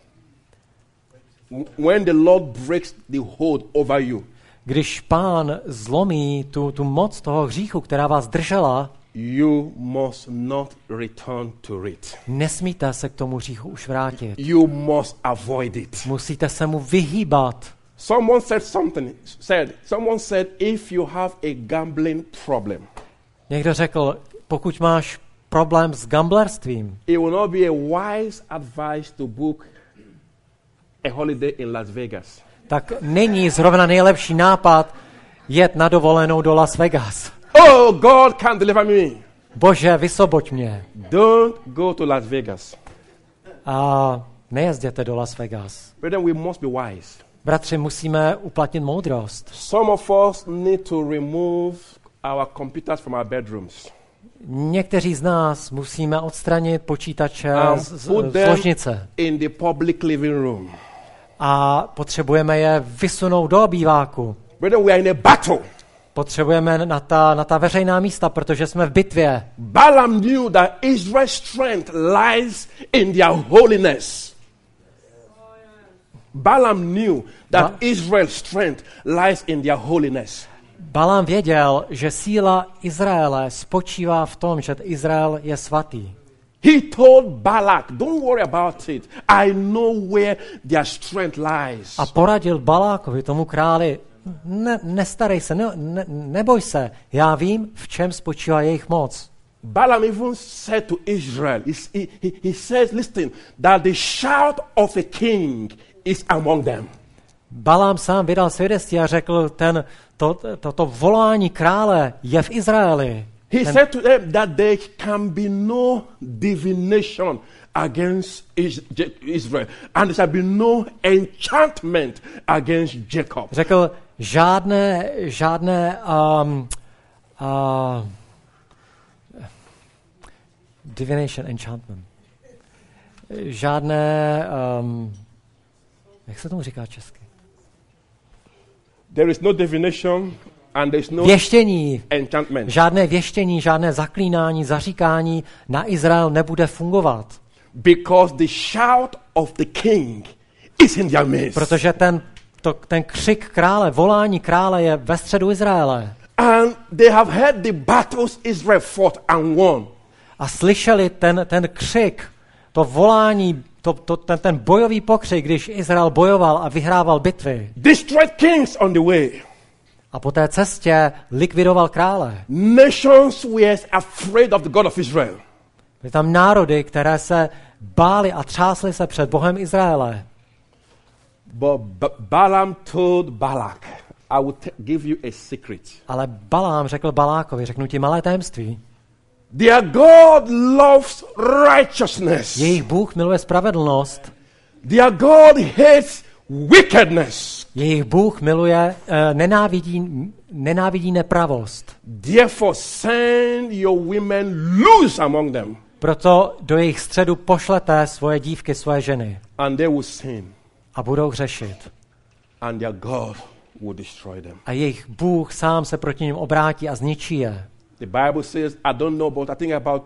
When the Lord breaks the hold over you, když Pán zlomí tu moc toho hříchu, která vás držela, you must not return to it. Nesmíte se k tomu hříchu už vrátit. You must avoid it. Musíte se mu vyhýbat. Someone said if you have a gambling problem. Někdo řekl, pokud máš problém s gamblerstvím, it will not be a wise advice to book a holiday in Las Vegas. Tak není zrovna nejlepší nápad jet na dovolenou do Las Vegas. Oh, God can deliver me. Bože, vysvoboď mě. Don't go to Las Vegas. A nejezděte do Las Vegas. Brethren, we must be wise. Bratři, musíme uplatnit moudrost. Some of us need to remove our computers from our bedrooms. Někteří z nás musíme odstranit počítače z ložnice. In the public living room. A potřebujeme je vysunout do obýváku. Brethren, we are in a battle. Potřebujeme na ta veřejná místa, protože jsme v bitvě. Balaam knew that Israel's strength lies in their holiness. Balaam knew that Israel's strength lies in their holiness. Balaam věděl, že síla Izraele spočívá v tom, že Izrael je svatý. He told Balak, don't worry about it. I know where their strength lies. A poradil Balákovi, tomu králi, nestarej se, neboj se, já vím, v čem spočívá jejich moc. Balaam even said to Israel, he says, listen, that the shout of a king is among them. Balaam sám vydal svědectví a řekl, toto volání krále je v Izraeli. He said to them that there can be no divination against Israel, and there shall be no enchantment against Jacob. Řekl, žádné divination, enchantment. Žádné, jak se tomu říká česky? There is no divination and there is no Věštění. enchantment. Žádné věštění, žádné zaklínání, zaříkání na Izrael nebude fungovat. Because the shout of the king is in their midst. Protože ten křik krále, volání krále je ve středu Izraele. And they have heard the battles Israel fought and won. A slyšeli ten křik, to volání, ten bojový pokřik, když Izrael bojoval a vyhrával bitvy. Destroyed kings on the way. A po té cestě likvidoval krále. Nations were afraid of the God of Israel. Byly tam národy, které se bály a třásly se před Bohem Izraele. But Balaam told Balak, I will give you a secret. Ale Balám řekl Balákovi, řeknu ti malé tajemství. Their God loves righteousness. Jejich Bůh miluje spravedlnost. Their God hates wickedness. Jejich Bůh miluje, nenávidí nepravost. Therefore send your women loose among them. Proto do jejich středu pošlete svoje dívky, svoje ženy. And they will sin. A budou hřešit. And their God will destroy them. A jejich Bůh sám se proti nim obrátí a zničí je. The Bible says, I don't know, but I think about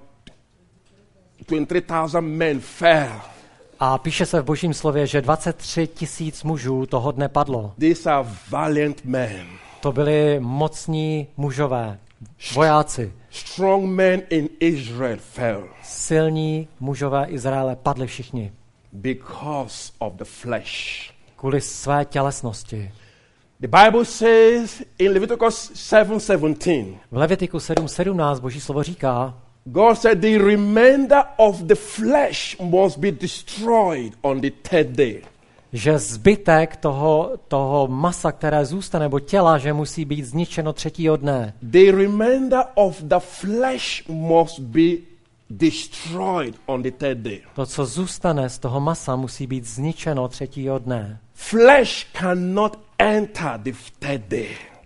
23,000 men fell. A píše se v Božím slově, že 23 000 mužů toho dne padlo. These are valiant men. To byli mocní mužové, vojáci. Strong men in Israel fell. Silní mužové Izraele padli všichni. Because of the flesh. Kvůli své tělesnosti. The Bible says in Leviticus 7:17. V Levitiku 7:17 Boží slovo říká, God said the remainder of the flesh must be destroyed on the third day. Že zbytek toho masa, které zůstane, nebo těla, že musí být zničeno třetího dne. The remainder of the flesh must be destroyed on the third day. To, co zůstane z toho masa, musí být zničeno třetího dne. Flesh cannot enter the third day.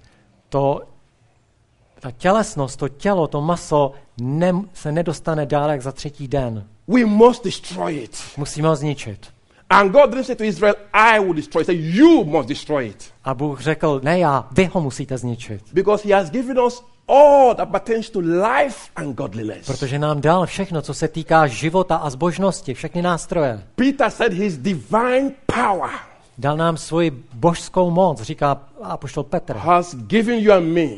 Ta tělesnost, to tělo, to maso se nedostane dál jak za třetí den. We must destroy it. Musíme ho zničit. And God didn't say to Israel, I will destroy it. He said, you must destroy it. A Bůh řekl, ne já, vy ho musíte zničit. Because he has given us all that pertains to life and godliness. Protože nám dal všechno, co se týká života a zbožnosti, všechny nástroje. Peter said his divine power Dal nám svoji božskou moc, říká apoštol Petr. has given you and me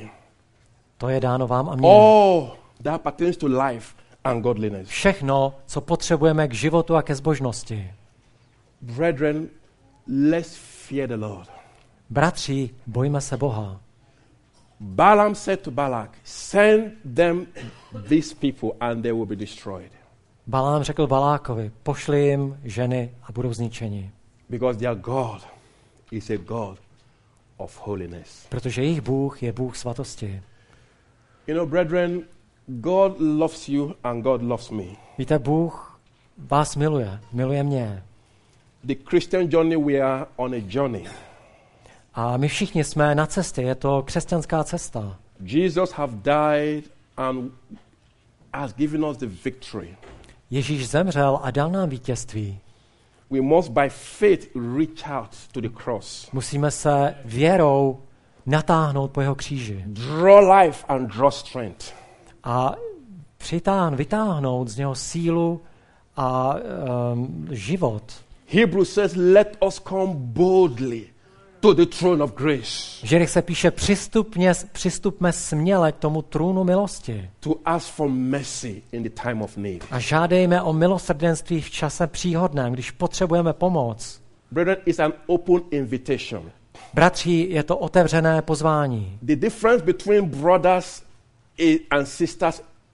To je dáno vám a mně. all that pertains to life and godliness. Všechno, co potřebujeme k životu a ke zbožnosti. Brethren, let's fear the Lord. Bratři, bojme se Boha. Balaam said to Balak, send them these people and they will be destroyed. Balám řekl Balákovi, pošli jim ženy a budou zničeni. Because their God is a God of holiness. Protože jejich Bůh je Bůh svatosti. You know, brethren, God loves you and God loves me. Víte, Bůh vás miluje mě. The Christian journey, we are on a journey. A my všichni jsme na cestě, je to křesťanská cesta. Jesus have died and has given us the victory. Ježíš zemřel a dal nám vítězství. We must by faith reach out to the cross. Musíme se věrou natáhnout po jeho kříži. Draw life and draw strength. A vytáhnout z něho sílu a život. Hebrews says, let us come boldly to the throne of grace. V Židech se píše, přistupme směle k tomu trůnu milosti. To ask for mercy in the time of need. A žádejme o milosrdenství v čase příhodném, když potřebujeme pomoc. Brethren, it's an open invitation. Bratři, je to otevřené pozvání. The difference between brothers and sisters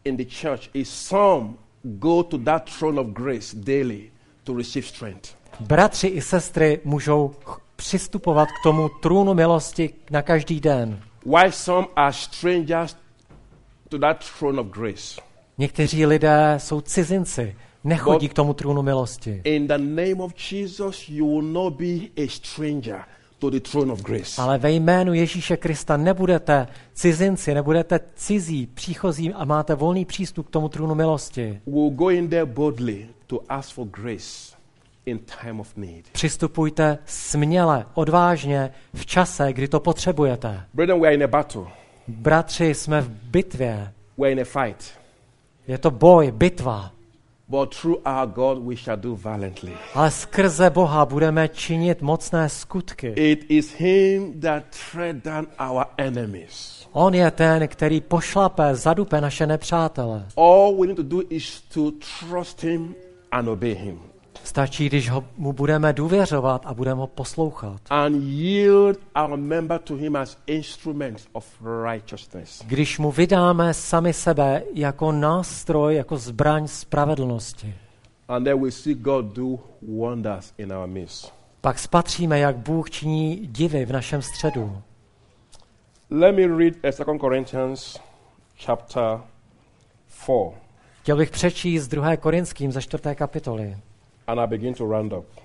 in the church is some go to that throne of grace daily to receive strength. Bratři i sestry můžou přistupovat k tomu trůnu milosti na každý den. Why some are strangers to that throne of grace. Někteří lidé jsou cizinci, nechodí k tomu trůnu milosti. In the name of Jesus, you will not be a stranger to the throne of grace. Ale ve jménu Ježíše Krista nebudete cizinci, nebudete cizí, příchozí a máte volný přístup k tomu trůnu milosti. We'll go in there boldly to ask for grace in time of need. Přistupujte směle, odvážně v čase, kdy to potřebujete. Brethren, we are in a battle. Bratři, jsme v bitvě. We are in a fight. Je to boj, bitva. But through our God we shall do valiantly. Ale skrze Boha budeme činit mocné skutky. It is him that tread down our enemies. On je ten, který pošlape, zadupe naše nepřátele. All we need to do is to trust him and obey him. Stačí, když mu budeme důvěřovat a budeme ho poslouchat. And yield our member to him as instruments of righteousness. Když mu vydáme sami sebe jako nástroj, jako zbraň spravedlnosti. And then we see God do wonders in our midst. Pak spatříme, jak Bůh činí divy v našem středu. Let me read 2 Corinthians chapter 4. Chtěl bych přečíst 2. Korinským ze 4. kapitoly. And I begin to round up.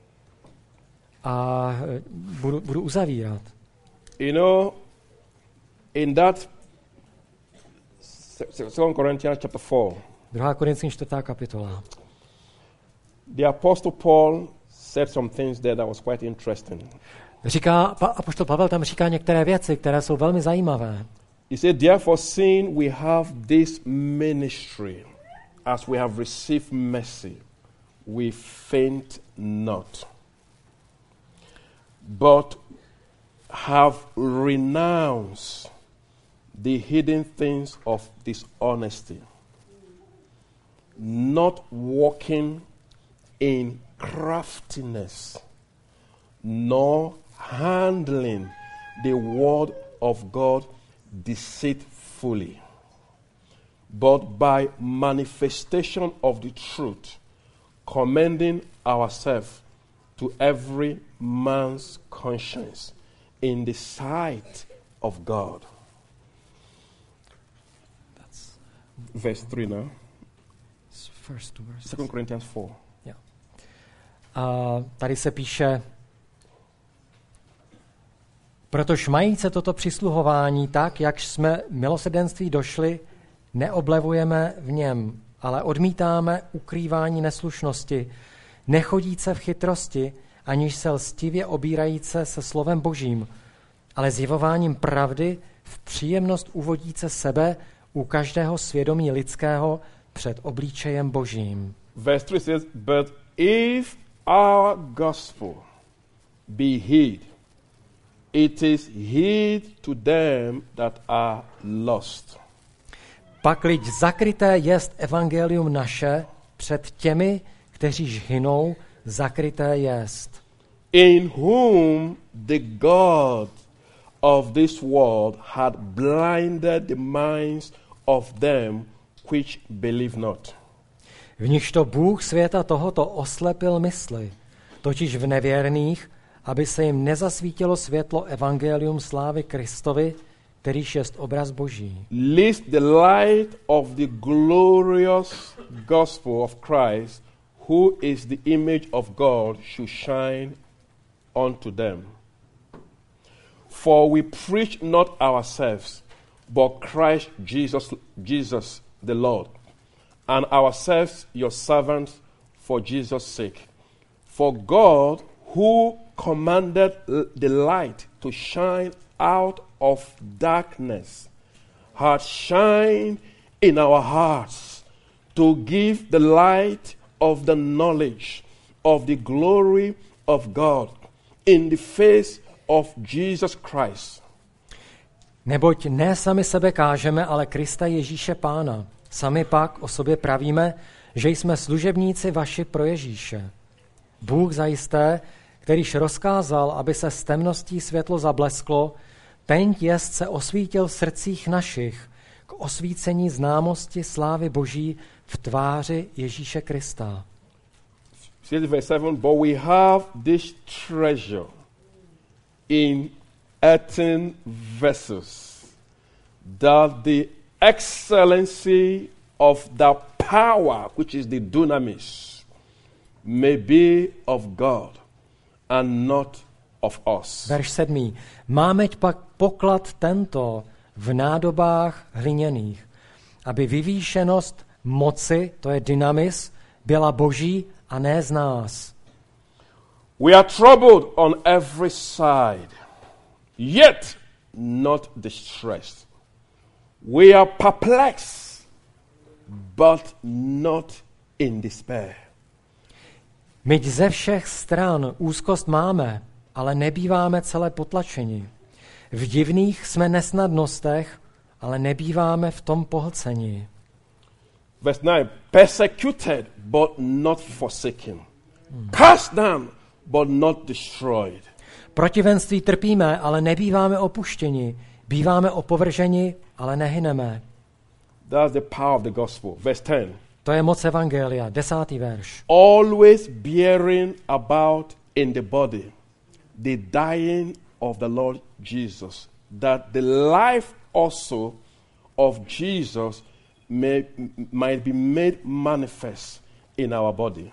A budu uzavírat. You know, in that 2 Corinthians chapter 4, 2. Korinským 4. kapitola. the Apostle Paul said some things there that was quite interesting. Apoštol Pavel tam říká některé věci, které jsou velmi zajímavé. He said, therefore, seeing we have this ministry, as we have received mercy, we faint not, but have renounced the hidden things of dishonesty, not walking in craftiness, nor handling the word of God deceitfully, but by manifestation of the truth, commending ourselves to every man's conscience in the sight of God. That's Verse 3 now. first two verses. 2 Corinthians 4. Yeah. A tady se píše, protože majíc toto přisluhování tak, jak jsme milosrdenství došli, neoblevujeme v něm, ale odmítáme ukrývání neslušnosti, nechodíce v chytrosti, aniž se lstivě obírajíce se slovem Božím, ale zjevováním pravdy v příjemnost uvodíce sebe u každého svědomí lidského před obličejem Božím. Verse 3 says, but if our gospel be hid, it is hid to them that are lost. Pakliť zakryté jest evangelium naše před těmi, kteříž hynou, zakryté jest. In whom the God of this world had blinded the minds of them which believe not. V nichž to Bůh světa tohoto oslepil mysli, totiž v nevěrných, aby se jim nezasvítilo světlo evangelium slávy Kristovi, kterýž jest obraz Boží. Lest the light of the glorious gospel of Christ, who is the image of God, should shine unto them. For we preach not ourselves, but Christ Jesus the Lord, and ourselves your servants for Jesus' sake. For God, who commanded the light to shine out of darkness, hath shined in our hearts to give the light of the knowledge of the glory of God in the face of Jesus Christ. Neboť ne sami sebe kážeme, ale Krista Ježíše Pána. Sami pak o sobě pravíme, že jsme služebníci vaši pro Ježíše. Bůh zajisté, kterýž rozkázal, aby se z temností světlo zablesklo, ten jest se osvítil v srdcích našich, k osvícení známosti slávy Boží v tváři Ježíše Krista. Verse 7, but we have this treasure in earthen vessels, that the excellency of the power, which is the dunamis, may be of God and not of us. Verš 7. Máme pak poklad tento v nádobách hliněných, aby vyvýšenost moci, to je dynamis, byla Boží a ne z nás. We are troubled on every side, yet not distressed. We are perplexed, but not in despair. My ze všech stran úzkost máme, ale nebýváme celé potlačeni. V divných jsme nesnadnostech, ale nebýváme v tom pohlceni. Verse 9, persecuted, but not forsaken. Cast down, but not destroyed. Protivenství trpíme, ale nebýváme opuštěni. Býváme opovrženi, ale nehyneme. That's the power of the gospel. Verse 10. To je moc evangelia, 10. verš. Always bearing about in the body the dying of the Lord Jesus, that the life also of Jesus might be made manifest in our body.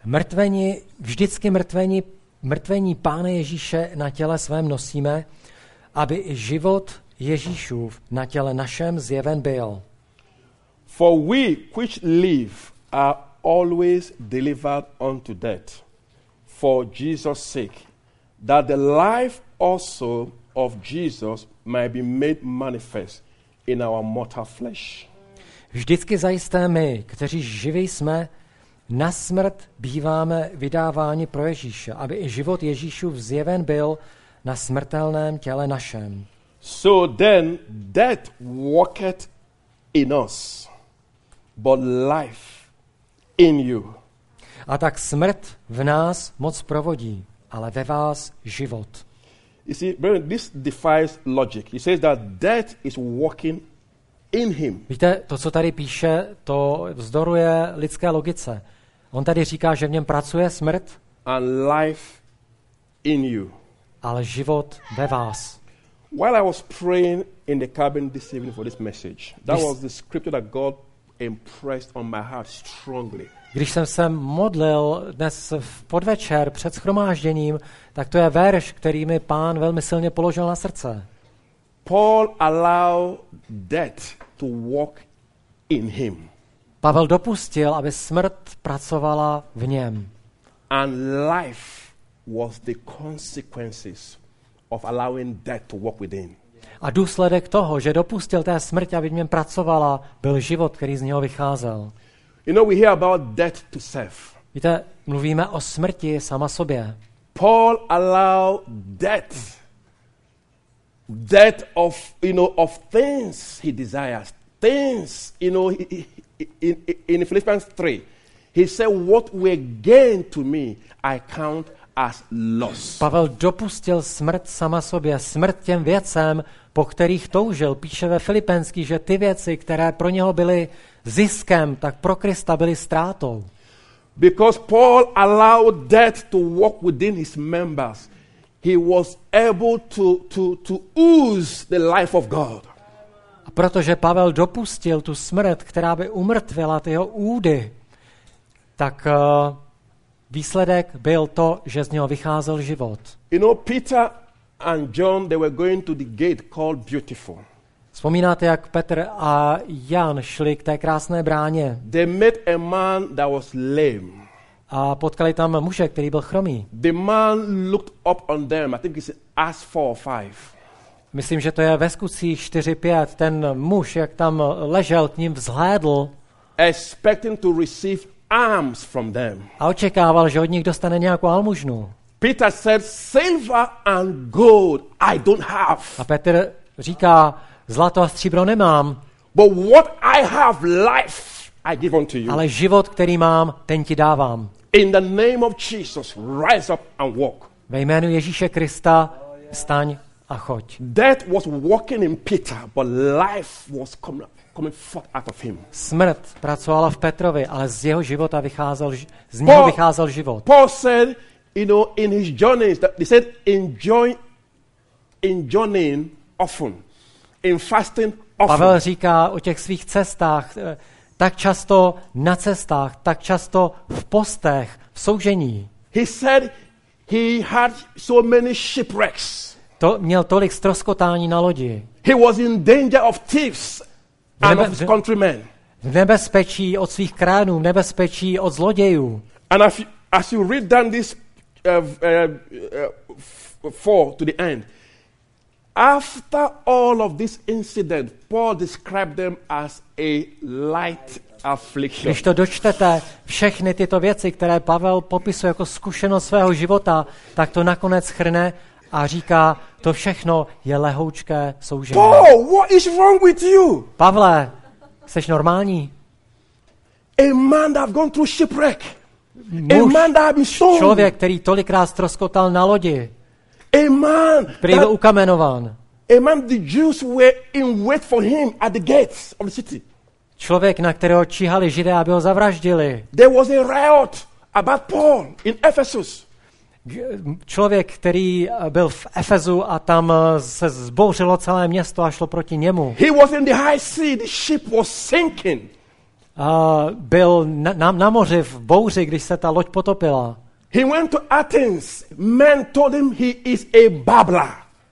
Vždycky mrtvení Pána Ježíše na těle svém nosíme, aby i život Ježíšův na těle našem zjeven byl. For we which live are always delivered unto death for Jesus' sake, that the life also of Jesus might be made manifest in our mortal flesh. Vždycky zajisté my, kteří živí jsme, na smrt býváme vydáváni pro Ježíše, aby i život Ježíšův zjeven byl na smrtelném těle našem. So then death walketh in us, but life in you. A tak smrt v nás moc provodí, ale ve vás život. You see, brethren, this defies logic. He says that death is walking in him. Víte, to, co tady píše, to vzdoruje lidské logice. On tady říká, že v něm pracuje smrt And life in you. ale život ve vás. While I was praying in the cabin this evening for this message, that was the scripture that God impressed on my heart strongly. Když jsem se modlil dnes v podvečer před shromážděním, tak to je verš, který mi Pán velmi silně položil na srdce. Paul allowed death to walk in him. Pavel dopustil, aby smrt pracovala v něm. And life was the consequences of allowing death to walk within. A důsledek toho, že dopustil té smrti, aby v něm pracovala, byl život, který z něho vycházel. You know, we hear about death to self. Víte, mluvíme o smrti sama sobě. Paul allowed death of things he desires. Things, in Philippians 3, he said, what were gain to me, I count as loss. Pavel dopustil smrt sama sobě, smrt těm věcem, po kterých toužil. Píše ve Filipenských, že ty věci, které pro něho byly ziskem, tak pro Krista byly ztrátou. Because Paul allowed death to walk within his members, he was able to ooze the life of God. A protože Pavel dopustil tu smrt, která by umrtvila ty jeho údy, tak výsledek byl to, že z něho vycházel život. You know, Peter and John, they were going to the gate called Beautiful. Vzpomínáte, jak Petr a Jan šli k té krásné bráně They met a man that was lame. a potkali tam muže, který byl chromý. The man looked up on them. I think it's Acts 4 or 5. Myslím, že to je ve Skutcích 4:5. Ten muž, jak tam ležel, k ním vzhlédl Expecting to receive alms from them. a očekával, že od nich dostane nějakou almužnu. Peter said, silver and gold I don't have. A Petr říká, zlato a stříbro nemám, But what I have, life, I give unto you. ale život, který mám, ten ti dávám. In the name of Jesus, rise up and walk. Ve jménu Ježíše Krista vstaň a a choď. Death was walking in Peter, but life was coming forth out of him. Smrt pracovala v Petrovi, ale z jeho života z něho vycházel život. Paul said, in his journeys, that they said, in journeying often, in fasting often. Pavel říká o těch svých cestách, tak často na cestách, tak často v postech, v soužení. He said he had so many shipwrecks. Měl tolik ztroskotání na lodi. He was in danger of thieves and of his countrymen. V nebezpečí od svých kránů, v nebezpečí od zlodějů. And as you read down this 4 to the end, after all of this incident, Paul described them as a light affliction. Když to dočtete, všechny tyto věci, které Pavel popisuje jako zkušenost svého života, tak to nakonec shrne a říká, to všechno je lehoučké soužení. Paul, what is wrong with you? Pavle, jsi normální? A man that have gone through shipwreck. A man that have been stoned. Člověk, který tolikrát ztroskotal na lodi. A man, který byl ukamenován. A man the Jews were in wait for him at the gates of the city. Člověk, na kterého číhali Židé, aby ho zavraždili. There was a riot about Paul in Ephesus. Člověk, který byl v Efezu a tam se zbouřilo celé město a šlo proti němu. He was in the high sea, the ship was sinking. Byl na moři v bouři, když se ta loď potopila. He went to Athens. Men told him he is a babbler.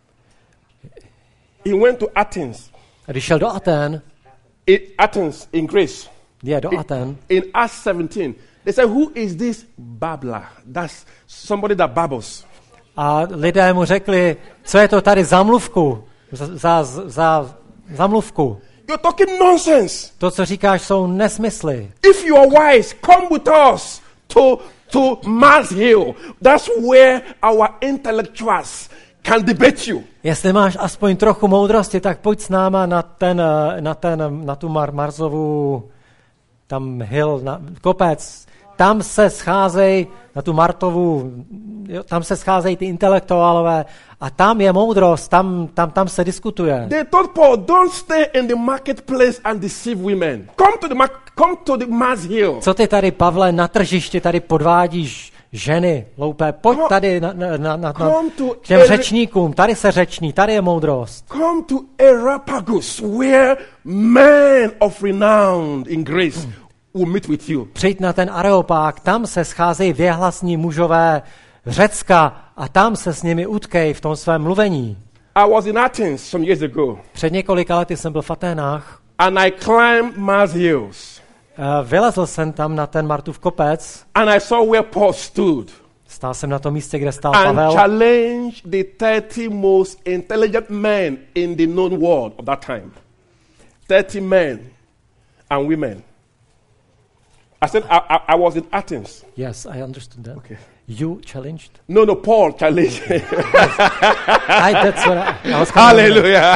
He went to Athens. A když šel do Aten, Athens in Greece. Do Aten. In Acts 17, they said, who is this babbler? That's somebody that babbles. A lidé mu řekli, co je to tady za mluvku? Za mluvku. You're talking nonsense. To, co říkáš, jsou nesmysly. If you are wise, come with us to Mars Hill. That's where our intellectuals can debate you. Jestli máš aspoň trochu moudrosti, tak pojď s náma na tu Marsovu tam hill, kopec. Tam se scházejí na tu Martovu, tam se scházejí ty intelektuálové a tam je moudrost, tam se diskutuje. They told Paul, don't stay in the marketplace and deceive women. Come to the Mars Hill. Co ty tady, Pavle, na tržišti tady podvádíš ženy, loupé? Pojď tady k těm řečníkům, tady se řeční, tady je moudrost. Come to Areopagus, where men of renown in Greece will meet with you. Přijď na ten Areopág, tam se scházejí věhlasní mužové Řecka a tam se s nimi utkej v tom svém mluvení. I was in Athens some years ago. Před několika lety jsem byl v Aténách. And I climbed Mars Hills. Vylezl jsem tam na ten Martův kopec. And I saw where Paul stood. Stál jsem na tom místě, kde stál and Pavel. And challenged the 30 most intelligent men in the known world of that time. 30 men and women. I said I was in Athens. Yes, I understood that. Okay. You challenged? No, Paul challenged. That's what I was Hallelujah.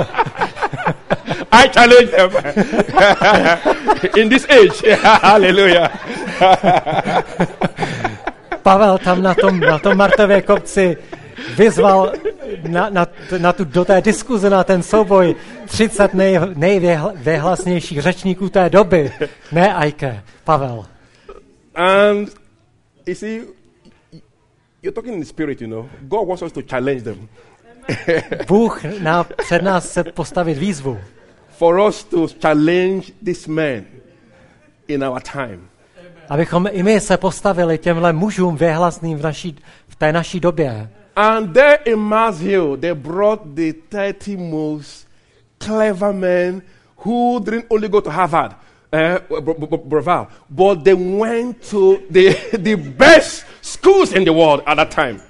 I challenge them in this age. Hallelujah. Pavel tam na tom Martově kopci vyzval do té diskuze, na ten souboj 30 nejvěhlasnějších řečníků té doby. Ne, Ajke, Pavel. And you see, you're talking in the spirit, God wants us to challenge them. Bůh před nás chce postavit výzvu. For us to challenge this man in our time. Abychom i my se postavili těmhle mužům věhlasným v té naší době. And there in Mars Hill, they brought the 30 most clever men who didn't only go to Harvard, but they went to the best schools in the world at that time.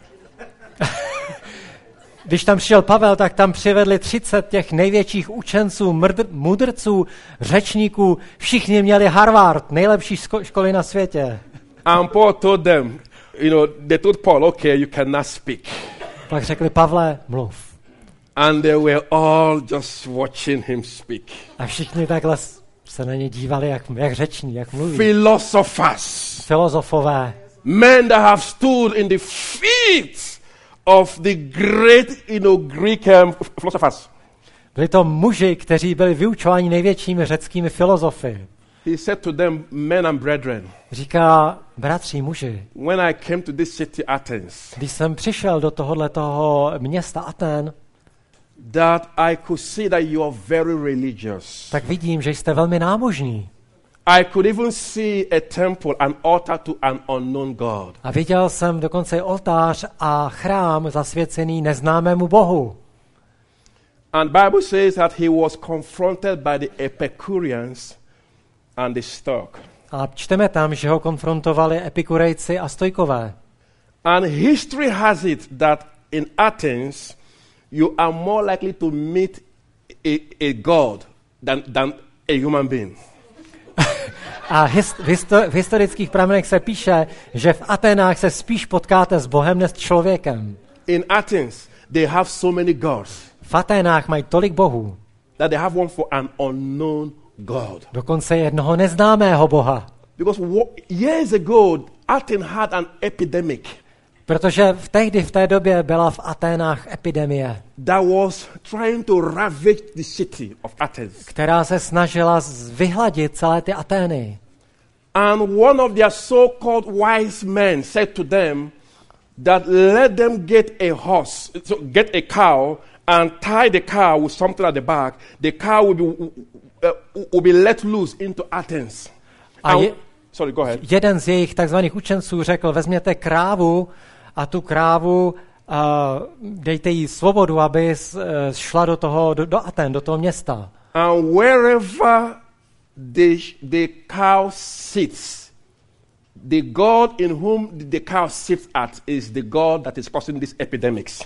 Když tam přišel Pavel, tak tam přivedli 30 těch největších učenců, mudrců, řečníků. Všichni měli Harvard, nejlepší školy na světě. And Paul told them, they told Paul, okay, you cannot speak. Pak řekli, Pavle, mluv. And they were all just watching him speak. A všichni takhle se na ně dívali, jak řeční, jak mluví. Filosofové. Men that have stood in the feet of the great, Greek philosophers. Byli to muži, kteří byli vyučováni největšími řeckými filozofy. He said to them, men and brethren, Říká, bratři, muži, when I came to this city Athens, když jsem přišel do tohoto města Aten, that I could see that you are very religious. tak vidím, že jste velmi nábožní. I could even see a temple, an altar to an unknown God. A viděl jsem dokonce oltář a chrám zasvěcený neznámému Bohu. And Bible says that he was confronted by the Epicureans and the Stoics. A čteme tam, že ho konfrontovali epikurejci a stoikové. And history has it that in Athens you are more likely to meet a god than a human being. A v historických pramenech se píše, že v Aténách se spíš potkáte s Bohem než s člověkem. In Athens, they have so many gods V Aténách mají tolik bohů. that they have one for an unknown God. Dokonce jednoho neznámého Boha. Because years ago, Athens had an epidemic Protože v té době byla v Aténách epidemie, that was trying to ravage the city of Athens. která se snažila vyhladit celé ty Atény. And one of their so-called wise men said to them that let them get a horse, so get a cow and tie the cow with something at the back. The cow will be let loose into Athens. Sorry, go ahead. Jeden z jejich takzvaných učenců řekl, vezměte krávu a tu krávu dejte jí svobodu, aby šla do Aten, do toho města. And wherever the cow sits, the God in whom the cow sits at is the God that is causing these epidemics.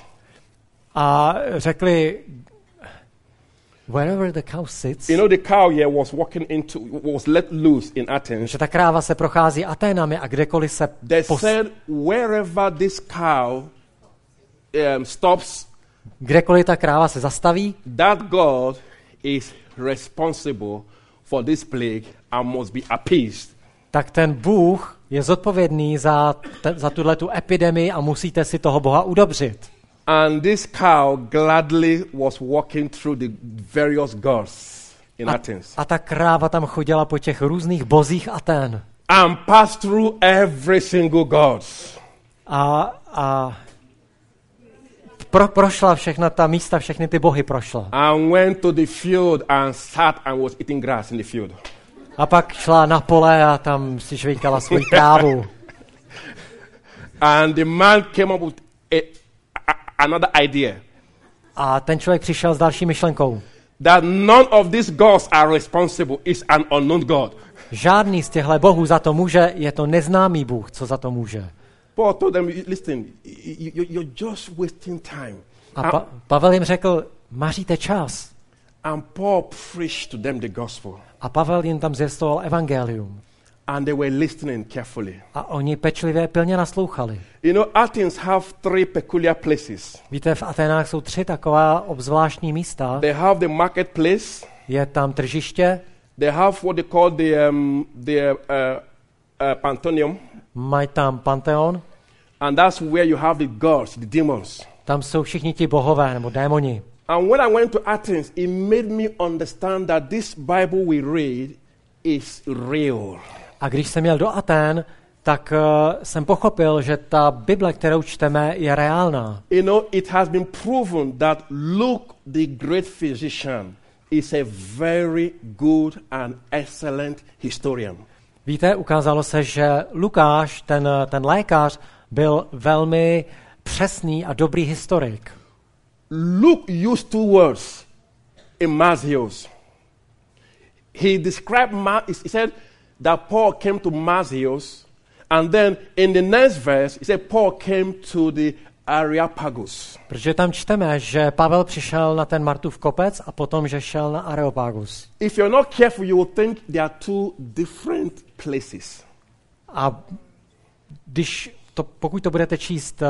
A řekli, wherever the cow sits, the cow here was let loose in Athens. Že ta kráva se prochází Aténami a kdekoliv se They said wherever this cow stops, kdekoliv ta kráva se zastaví, that God is responsible for this plague and must be appeased. Tak ten Bůh je zodpovědný za tuhletu epidemii a musíte si toho Boha udobřit. And this cow gladly was walking through the various gods in Athens. A ta kráva tam chodila po těch různých bozích Aten. And passed through every single god. A prošla všechna ta místa, všechny ty bohy prošla. And went to the field and sat and was eating grass in the field. A pak šla na pole a tam si žvejkala svoji trávu. And the man came up with another idea. A ten člověk přišel s další myšlenkou. That none of these gods are responsible, is an unknown God. Žádný z těchto bohů za to může, je to neznámý Bůh, co za to může. Paul told them, listen, you're just wasting time. A Pavel jim řekl, maříte čas. And Paul preached to them the gospel. A Pavel jim tam zvěstoval evangelium. And they were listening carefully. A oni pečlivě pilně naslouchali. Athens have 3 peculiar places. Víte, v Atenách jsou 3 taková obzvláštní místa. They have the marketplace. Je tam tržiště. They have what they call the Pantheon. Mají tam Pantheon. And that's where you have the gods, the demons. Tam jsou všichni ti bohové nebo démoni. And when I went to Athens, it made me understand that this Bible we read is real. A když jsem jel do Aten, tak jsem pochopil, že ta Bible, kterou čteme, je reálná. It has been proven that Luke, the great physician, is a very good and excellent historian. Víte, ukázalo se, že Lukáš, ten lékař, byl velmi přesný a dobrý historik. Luke used 2 words in Marzios. He described, he said that Paul came to Marzios, and then in the next verse, he said Paul came to the Areopagus. Protože tam čteme, že Pavel přišel na ten Martův kopec a potom, že šel na Areopagus. If you're not careful, you will think there are 2 different places. A pokud to budete číst,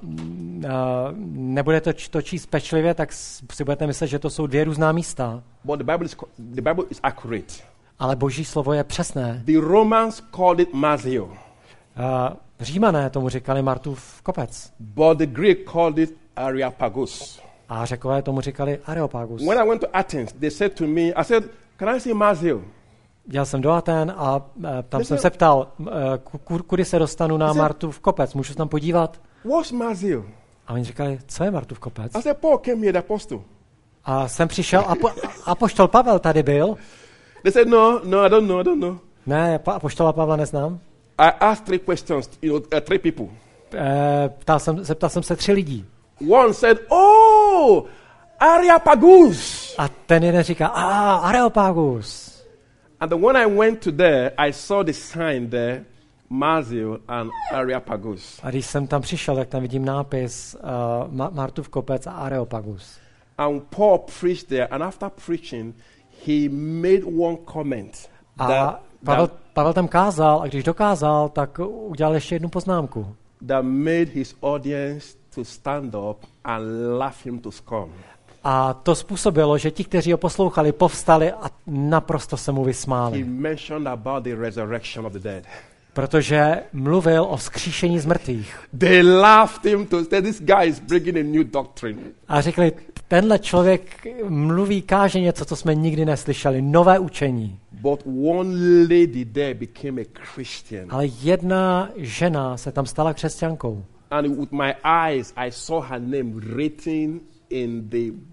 nebudete to číst pečlivě, tak si budete myslet, že to jsou 2 různá místa. But the Bible is accurate. Ale Boží slovo je přesné. The Romans called it Marzio. Římané tomu říkali Martův kopec. but the Greek called it Areopagus. A Řekové tomu říkali Areopagus. When I went to Athens, they said to me, I said, can I see Mars Hill? Jel jsem do Aten a tam jsem se ptal, kudy se dostanu na Martův kopec, můžu se tam podívat? What's Mars Hill? A oni říkali, co je Martův kopec? I said, Paul came here, the apostle. A jsem přišel, apoštol Pavel tady byl. They said, no, I don't know. Ne, apoštola Pavla neznám. I asked 3 questions, 3 people. Zeptal jsem se 3 lidí. One said, oh, Areopagus. A ten jeden říká, Areopagus. And then when I went to there, I saw the sign there, Mars Hill and Areopagus. A když jsem tam přišel, tak tam vidím nápis Martův kopec a Areopagus. And Paul preached there, and after preaching, he made one comment. A Pavel tam kázal, a když dokázal, tak udělal ještě jednu poznámku. That made his audience to stand up and laugh him to scorn. A to způsobilo, že ti, kteří ho poslouchali, povstali a naprosto se mu vysmáli. He mentioned about the resurrection of the dead. Protože mluvil o vzkříšení z mrtvých. They laughed him to say, this guy is bringing a new doctrine. A řekli, tenhle člověk káže něco, co jsme nikdy neslyšeli, nové učení. But one lady there became a Christian. Ale jedna žena se tam stala křesťankou. And with my eyes, I saw her name written in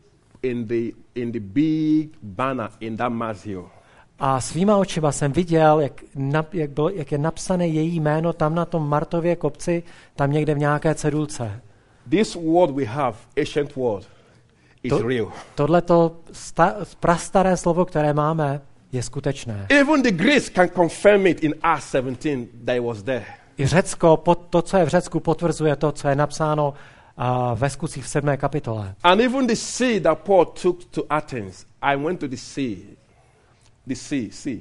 the big banner in that Mars Hill. A svýma očima jsem viděl, jak je napsané její jméno tam na tom Martově kopci, tam někde v nějaké cedulce. This word we have, ancient word, is real. Tohleto prastaré slovo, které máme, je skutečné. Even the Greeks can confirm it in Acts 17 that it was there. I Řecko, to, co je v Řecku, potvrzuje to, co je napsáno ve Skutcích v 7. kapitole. And even the sea that Paul took to Athens, I went to the sea. The sea.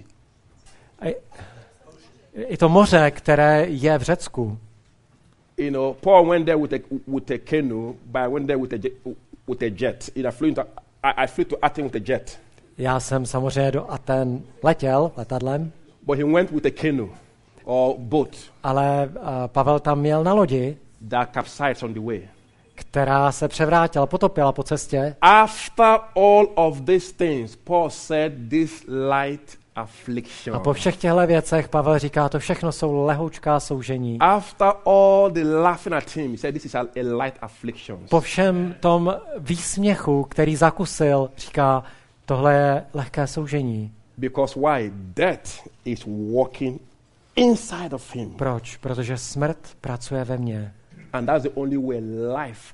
I to moře, které je v Řecku. You know, Paul went there with a canoe, but I went there with a jet. I flew to Athens with a jet. Já jsem samozřejmě do Aten letěl letadlem. But he went with a canoe or boat. Ale Pavel tam měl na lodi, that capsized on the way. která se převrátila, potopila po cestě. After all of these things, Paul said, this light affliction. A po všech těchto věcech Pavel říká, to všechno jsou lehoučká soužení. After all the laughing at him, he said, this is a light affliction. Po všem tom výsměchu, který zakusil, říká, tohle je lehké soužení. Because why? Death is walking inside of him. Proč? Protože smrt pracuje ve mně. And that's the only way life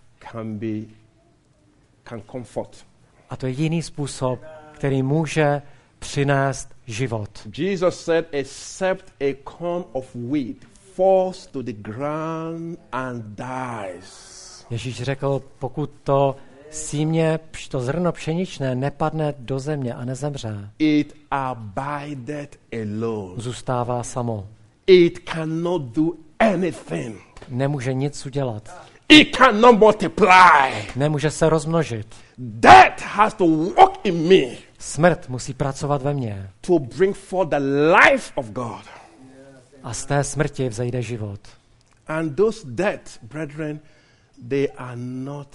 can comfort. A to je jediný způsob, který může přinést život. Jesus said, except a corn of wheat falls to the ground and dies. Ježíš řekl, pokud to símě, to zrno pšeničné nepadne do země a nezemře, it abideth alone. Zůstává samo. It cannot do anything. Nemůže nic udělat. It cannot multiply. Nemůže se rozmnožit. Death has to walk in me. Smrt musí pracovat ve mně. To bring forth the life of God. A z té smrti vzejde život. And those deaths, brethren, they are not,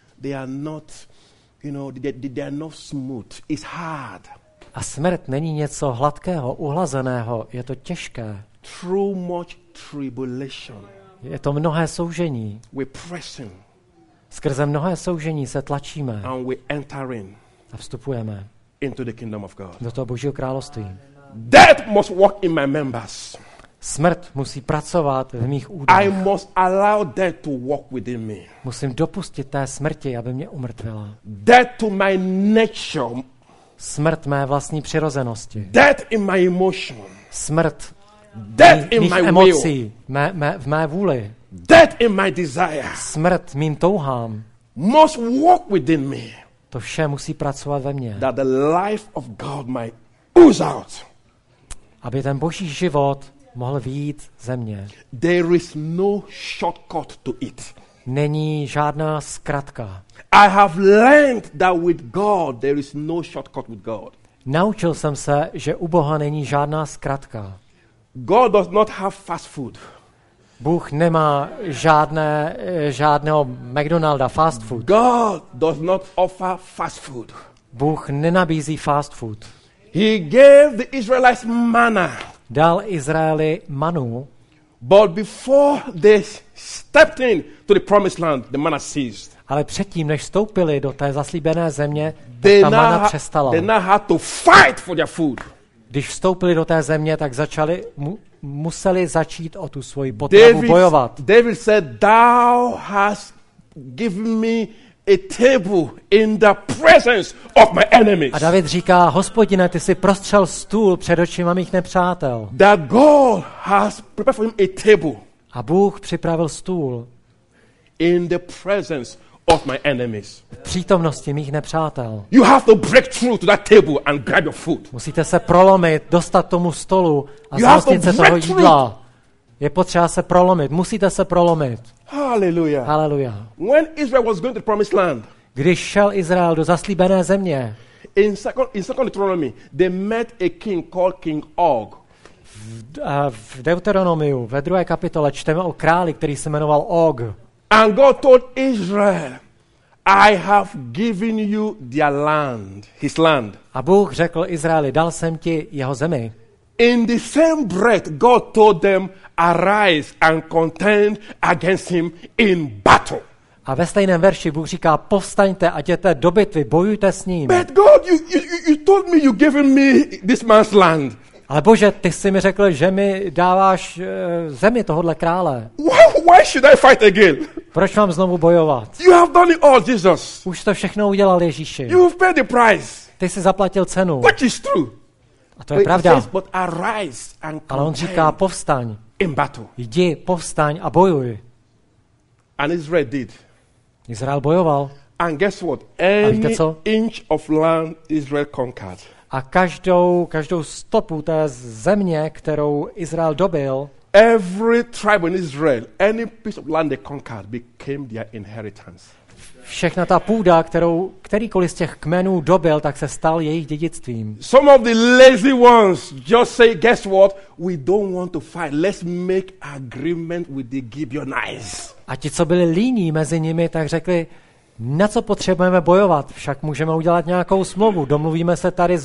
you know, they are not smooth. It's hard. A smrt není něco hladkého, uhlazeného, je to těžké. Through much tribulation. Je to mnohé soužení. We're pressing. Skrze mnohé soužení se tlačíme. And we enter in. A vstupujeme. Into the kingdom of God. Do toho Božího království. Death must walk in my members. Smrt musí pracovat v mých údech. I must allow death to walk within me. Musím dopustit té smrti, aby mě umrtvila. Death to my nature. Smrt mé vlastní přirozenosti. Death in my emotion. Smrt death in mých my emocí, v mé vůli. Death in my desire. Smrt mým touhám. Must walk within me. To vše musí pracovat ve mně. That the life of God might ooze out. Aby ten boží život mohl vyjít ze mě. There is no shortcut to it. Není žádná zkratka. I have learned that with God there is no shortcut with God. Naučil jsem se, že u Boha není žádná zkratka. God does not have fast food. Bůh nemá žádného McDonalda, fast food. God does not offer fast food. Bůh nenabízí fast food. He gave the Israelites manna. Dal Izraeli manu, But before they stepped in to the promised land, the manna ceased. ale předtím, než vstoupili do té zaslíbené země, tak They ta mana přestala. now had to fight for their food. Když vstoupili do té země, tak museli začít o tu svoji potravu bojovat. David said, "Thou hast given me a table in the presence of my enemies." A David říká, Hospodine, ty si prostřel stůl před očima mých nepřátel. That God has prepared for him a table A Bůh připravil stůl in the presence of my enemies. v přítomnosti mých nepřátel. You have to break through to that table and grab your food. Musíte se prolomit, dostat tomu stolu a You have zhostit to se toho break jídla. Je potřeba se prolomit, musíte se prolomit. Hallelujah. Haleluja. When Israel was going to the promised land, Když šel Izrael do zaslíbené země, in second Deuteronomy, they met a king called King Og. v Deuteronomiu ve 2. kapitole čteme o králi, který se jmenoval Og. And God told Israel, I have given you their land, his land. A Bůh řekl Izraeli, dal jsem ti jeho zemi. In the same breath, God told them, arise and contend against him in battle. A ve stejném verši Bůh říká, povstaňte a jděte do bitvy, bojujte s ním. But God, you told me you given me this man's land. Ale Bože, ty jsi mi řekl, že mi dáváš zemi tohodle krále. Why should I fight again? Proč mám znovu bojovat? You have done it all, Jesus. Už to všechno udělal Ježíši. You've paid the price. Ty jsi zaplatil cenu. Which is true. A to je pravda. But arise and Ale on říká, povstaň, in battle. jdi, povstaň a bojuj. And Israel did. Izrael bojoval. And guess what? víte Any co? inch of land Israel conquered. A každou stopu té země, kterou Izrael dobil, Every tribe in Israel, any piece of land they conquered became their inheritance. všechna ta půda, kterýkoliv z těch kmenů dobil, tak se stal jejich dědictvím. Some of the lazy ones just say, guess what? We don't want to fight. Let's make agreement with the Gibeonites. A ti, co byli líní mezi nimi, tak řekli, na co potřebujeme bojovat? Však můžeme udělat nějakou smlouvu. Domluvíme se tady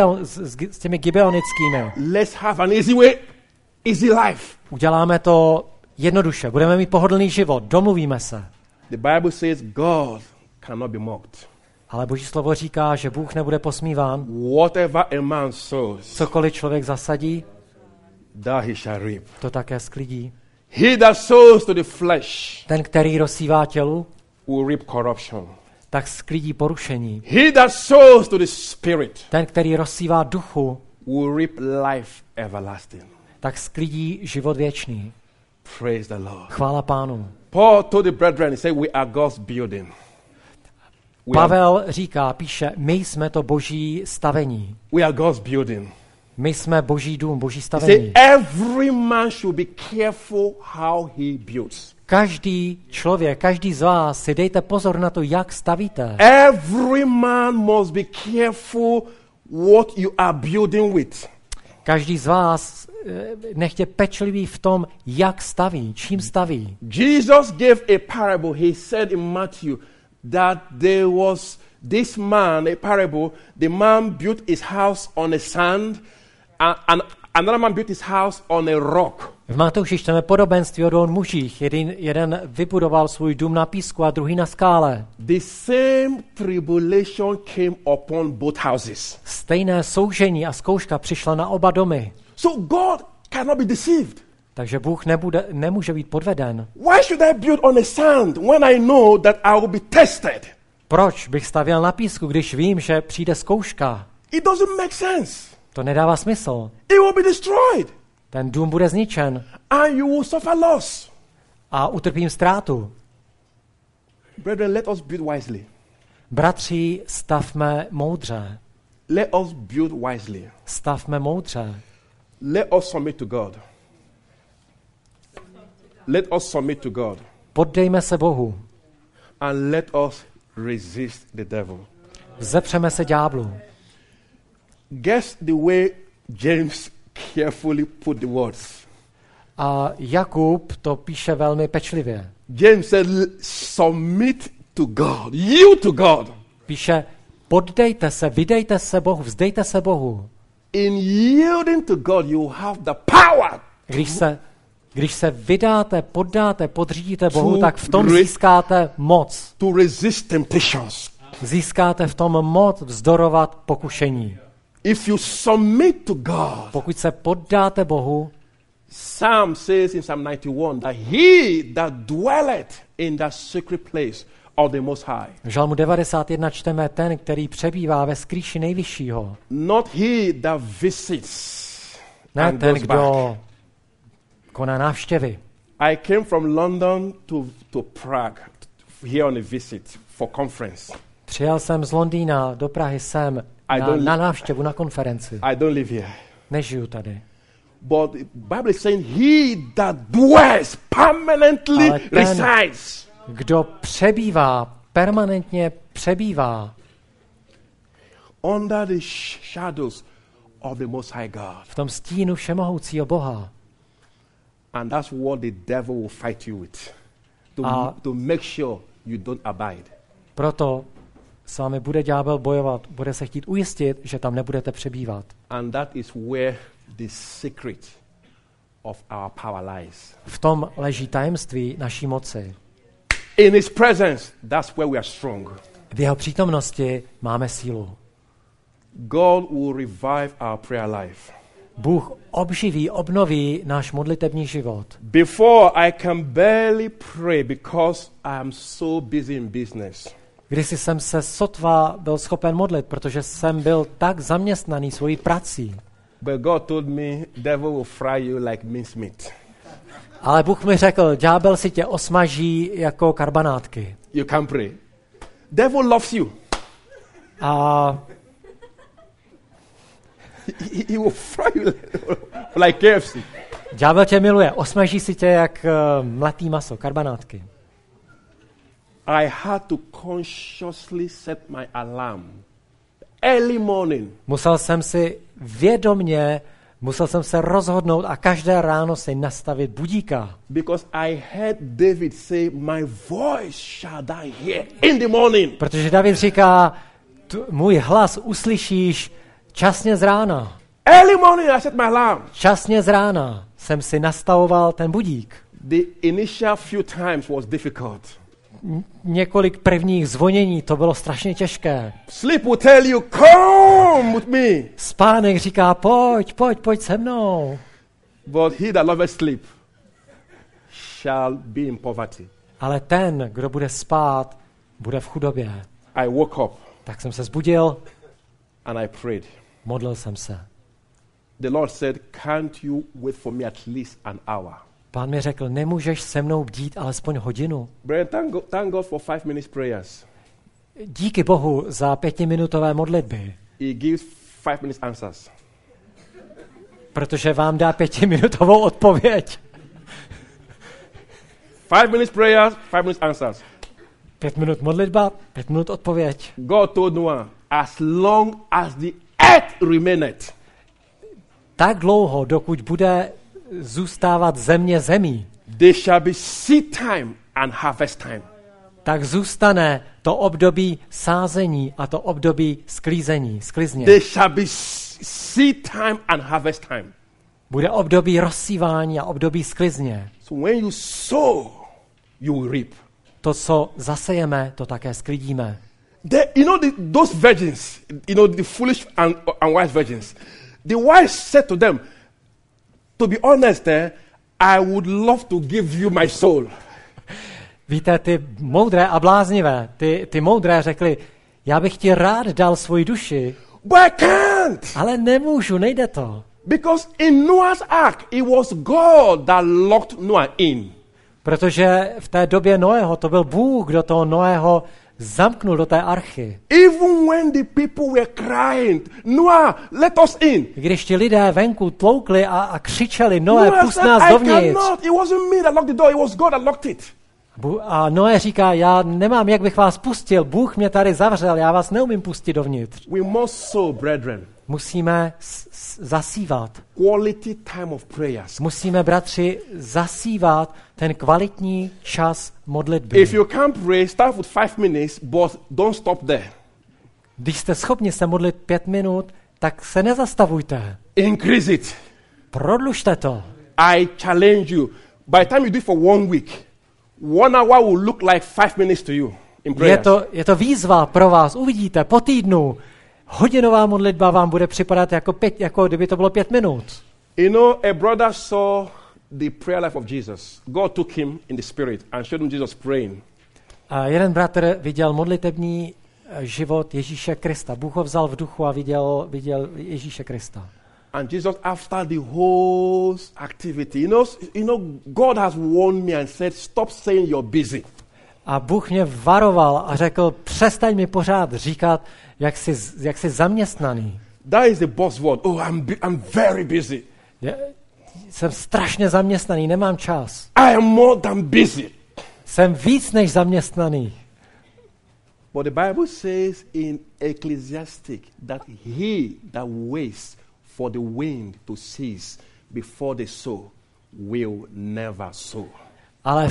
s těmi Gibeonickými. Let's have an easy way, easy life. Uděláme to jednoduše. Budeme mít pohodlný život. Domluvíme se. The Bible says God cannot be mocked. Ale Boží slovo říká, že Bůh nebude posmíván. Whatever a man sows, Cokoliv člověk zasadí, that he shall reap. to také sklidí. He that sows to the flesh Ten, který rozsívá tělu, will reap corruption. tak sklidí porušení. He that sows to the spirit Ten, který rozsívá duchu, will reap life everlasting. tak sklidí život věčný. Praise the Lord. Chvála Pánu. Paul told the brethren, he said, we are God's building. Pavel říká, píše, my jsme to Boží stavení. We are God's building. My jsme Boží dům, Boží He stavení. said, every man should be careful how he builds. Každý člověk, každý z vás si dejte pozor na to, jak stavíte. Every man must be careful what you are building with. Každý z vás nechtě pečlivý v tom, jak staví, čím staví. Jesus gave a parable. He said in Matthew that there was this man, a parable, the man built his house on a sand and another man built his house on a rock. V Matouši čteme podobenství o dvou mužích. Jeden vybudoval svůj dům na písku a druhý na skále. The same tribulation came upon both houses. Stejné soužení a zkouška přišla na oba domy. So God cannot be deceived. Takže Bůh nemůže být podveden. Why should I build on a sand when I know that I will be tested? Proč bych stavěl na písku, když vím, že přijde zkouška? It doesn't make sense. To nedává smysl. It will be destroyed. Ten dům bude zničen And you will suffer loss. a utrpím ztrátu. Brethren, let us build wisely. Bratři, stavme moudře. Let us build wisely. Stavme moudře. Let us submit to God. Let us submit to God. Poddejme se Bohu. And let us resist the devil. Vzepřeme se ďáblu. Guess the way James carefully put the words. A Jakub to píše velmi pečlivě. James said, submit to God, yield to God. Píše, poddejte se, vydejte se Bohu, vzdejte se Bohu. In yielding to God, you have the power. Když se vydáte, poddáte, podřídíte Bohu, tak v tom získáte moc. To resist temptations. Získáte v tom moc vzdorovat pokušení. If you submit to God, pokud se poddáte Bohu, Psalm says in Psalm 91 that he that dwelleth in the secret place of the Most High. V Žalmu 91 čteme ten, který přebývá ve skrýši nejvyššího. Not he that visits. Ne ten, kdo koná návštěvy. I came from London to Prague here on a visit for conference. Přijel jsem z Londýna do Prahy sem na návštěvu, na konferenci. I don't live here. Nežiju tady. But the Bible is saying he that dwells permanently resides. Kdo přebývá, permanentně přebývá under the shadows of the Most High God. V tom stínu všemohoucího Boha. And that's what the devil will fight you with. To make sure you don't abide. Proto s vámi bude ďábel bojovat, bude se chtít ujistit, že tam nebudete přebývat. And that is where the secret of our power lies. V tom leží tajemství naší moci. In his presence, that's where we are strong. V jeho přítomnosti máme sílu. God will revive our prayer life. Bůh obnoví náš modlitební život. Before I can barely pray because I am so busy in business. Kdysi jsem se sotva byl schopen modlit, protože jsem byl tak zaměstnaný svojí prací. But God told me, devil will fry you like mincemeat. Ale Bůh mi řekl, ďábel si tě osmaží jako karbanátky. You can't pray. Devil loves you. A he will fry you like KFC. Ďábel tě miluje, osmaží si tě jak mletý maso, karbanátky. I had to consciously set my alarm early morning. Musel jsem se rozhodnout a každé ráno si nastavit budíka. Because I heard David say, my voice shall thou hear in the morning. Protože David říká, můj hlas uslyšíš časně z rána. Early morning I set my alarm. Časně z rána jsem si nastavoval ten budík. The initial few times was difficult. Několik prvních zvonění, to bylo strašně těžké. Sleep will tell you, come with me. Spánek říká, pojď se mnou. But he that loveth sleep shall be in poverty. Ale ten, kdo bude spát, bude v chudobě. I woke up. Tak jsem se zbudil. And I prayed. Modlil jsem se. The Lord said, can't you wait for me at least an hour? Pán mi řekl, nemůžeš se mnou bdít alespoň hodinu. Thank God for 5 minutes prayers. Díky Bohu za 5minutové modlitby. He gives 5 minutes answers. Protože vám dá 5minutovou odpověď. 5 minutes prayers, 5 minutes answers. 5 minut modlitba, 5 minut odpověď. God told Noah, as long as the earth remaineth. Tak dlouho, dokud bude zůstávat země zemí. There shall be seed time and harvest time. Tak zůstane to období sázení a to období sklizně. There shall be seed time and harvest time. Bude období rozsívání a období sklizně. So when you sow, you will reap. To, co zasejeme, to také sklidíme. Those virgins, the foolish and wise virgins, the wise said to them, to be honest, I would love to give you my soul. Víte, ty moudré a bláznivé, ty moudré řekli, já bych ti rád dal svoji duši, but I can't. Ale nemůžu, nejde to. Because in Noah's ark, it was God that locked Noah in. Protože v té době Noého to byl Bůh, kdo toho Noého zamknul do té archy. Even when the people were crying, Noah, let us in. Když ti lidé venku tloukli a křičeli, Noé, pust nás dovnitř. It wasn't me that locked the door, it was God that locked it. A Noé říká, já nemám, jak bych vás pustil. Bůh mě tady zavřel, já vás neumím pustit dovnitř. We must sow, brethren. Musíme zasívat. Quality time of prayers. Musíme, bratři, zasívat ten kvalitní čas modlitby. If you can't pray, start with 5 minutes, but don't stop there. Když jste schopni se modlit 5 minut, tak se nezastavujte. Increase it. Prodlužte to. I challenge you. By the time you do it for 1 week, 1 hour will look like 5 minutes to you in prayers. Je to výzva pro vás. Uvidíte, po týdnu hodinová modlitba vám bude připadat jako kdyby to bylo 5 minut. You know, a brother saw the prayer life of Jesus. God took him in the spirit and showed him Jesus praying. A jeden bratr viděl modlitební život Ježíše Krista. Bůh ho vzal v duchu a viděl Ježíše Krista. And Jesus, after the whole activity, you know, God has warned me and said, stop saying you're busy. A Bůh mě varoval a řekl, přestaň mi pořád říkat, jak jsi zaměstnaný. That is the buzzword. Oh, I'm very busy. Jsem strašně zaměstnaný, nemám čas. I am more than busy. Jsem víc než zaměstnaný. But the Bible says in Ecclesiastic that he that waits for the wind to cease before the sow will never sow. Ale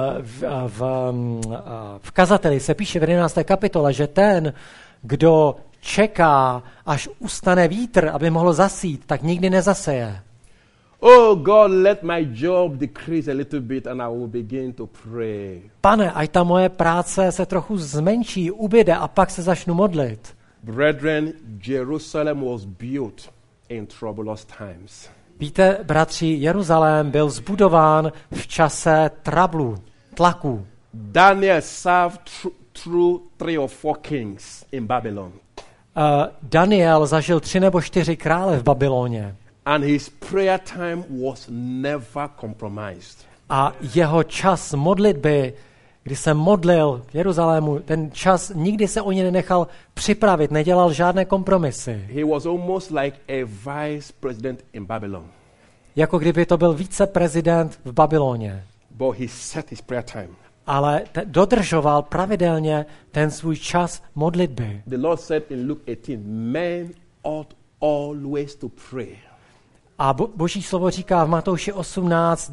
v kazateli se píše v 11. kapitole, že ten, kdo čeká, až ustane vítr, aby mohl zasít, tak nikdy nezaseje. Oh God, let my job decrease a little bit and I will begin to pray. Pane, ať ta moje práce se trochu zmenší, ubyde a pak se začnu modlit. Brethren, Jerusalem was built in troublous times. Víte, bratři, Jeruzalém byl zbudován v čase tlaku. Daniel served through 3 or 4 kings in Babylon. Daniel zažil 3 nebo 4 krále v Babyloně. And his prayer time was never compromised. A jeho čas modlitby, kdy se modlil v Jeruzalému, ten čas nikdy se o ně nenechal připravit, nedělal žádné kompromisy. He was almost like a vice president in Babylon. Jako kdyby to byl viceprezident v Babyloně. But he set his prayer time. Ale dodržoval pravidelně ten svůj čas modlitby. The Lord said in Luke 18, men ought always to pray. A Boží slovo říká v Matouši 18,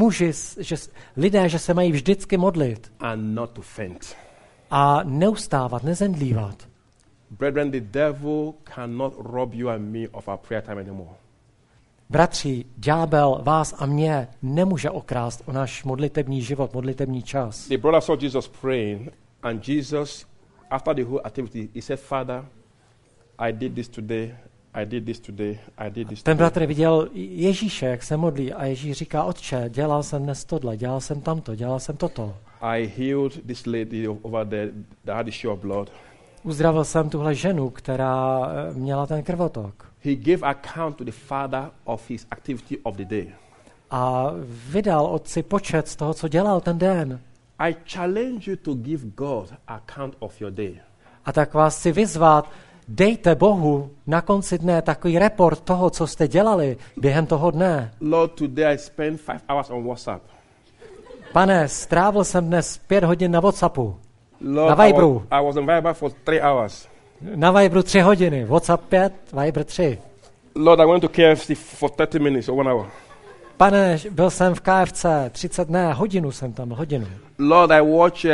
lidé, že se mají vždycky modlit. And not to faint. A neustávat, nezendlívat. Brethren, the devil cannot rob you and me of our prayer time anymore. Bratři, ďábel vás a mě nemůže okrást o náš modlitební život, modlitební čas. The brother saw Jesus praying, and Jesus, after the whole activity, he said, Father, I did this today, I did this today, I did this Ten today. bratr viděl Ježíše, jak se modlí, a Ježíš říká, Otče, dělal jsem dnes tohle, dělal jsem tamto, dělal jsem toto. I healed this lady over there that had the issue of blood. Uzdravil jsem tuhle ženu, která měla ten krvotok. He gave account to the father of his activity of the day. A vydal otci počet z toho, co dělal ten den. I challenge you to give God account of your day. A tak vás chci vyzvat, dejte Bohu na konci dne takový report toho, co jste dělali během toho dne. Lord, today I spent 5 hours on WhatsApp. Pane, strávil jsem dnes 5 hodin na WhatsAppu. Lord, Na Viberu. I was on Viber for 3 hours. Na Viberu 3 hodiny, WhatsApp 5, Viber 3. Lord, I went to KFC for 30 minutes or 1 hour. Pane, byl jsem v KFC 30 dne, hodinu jsem tam, hodinu. Lord, I watch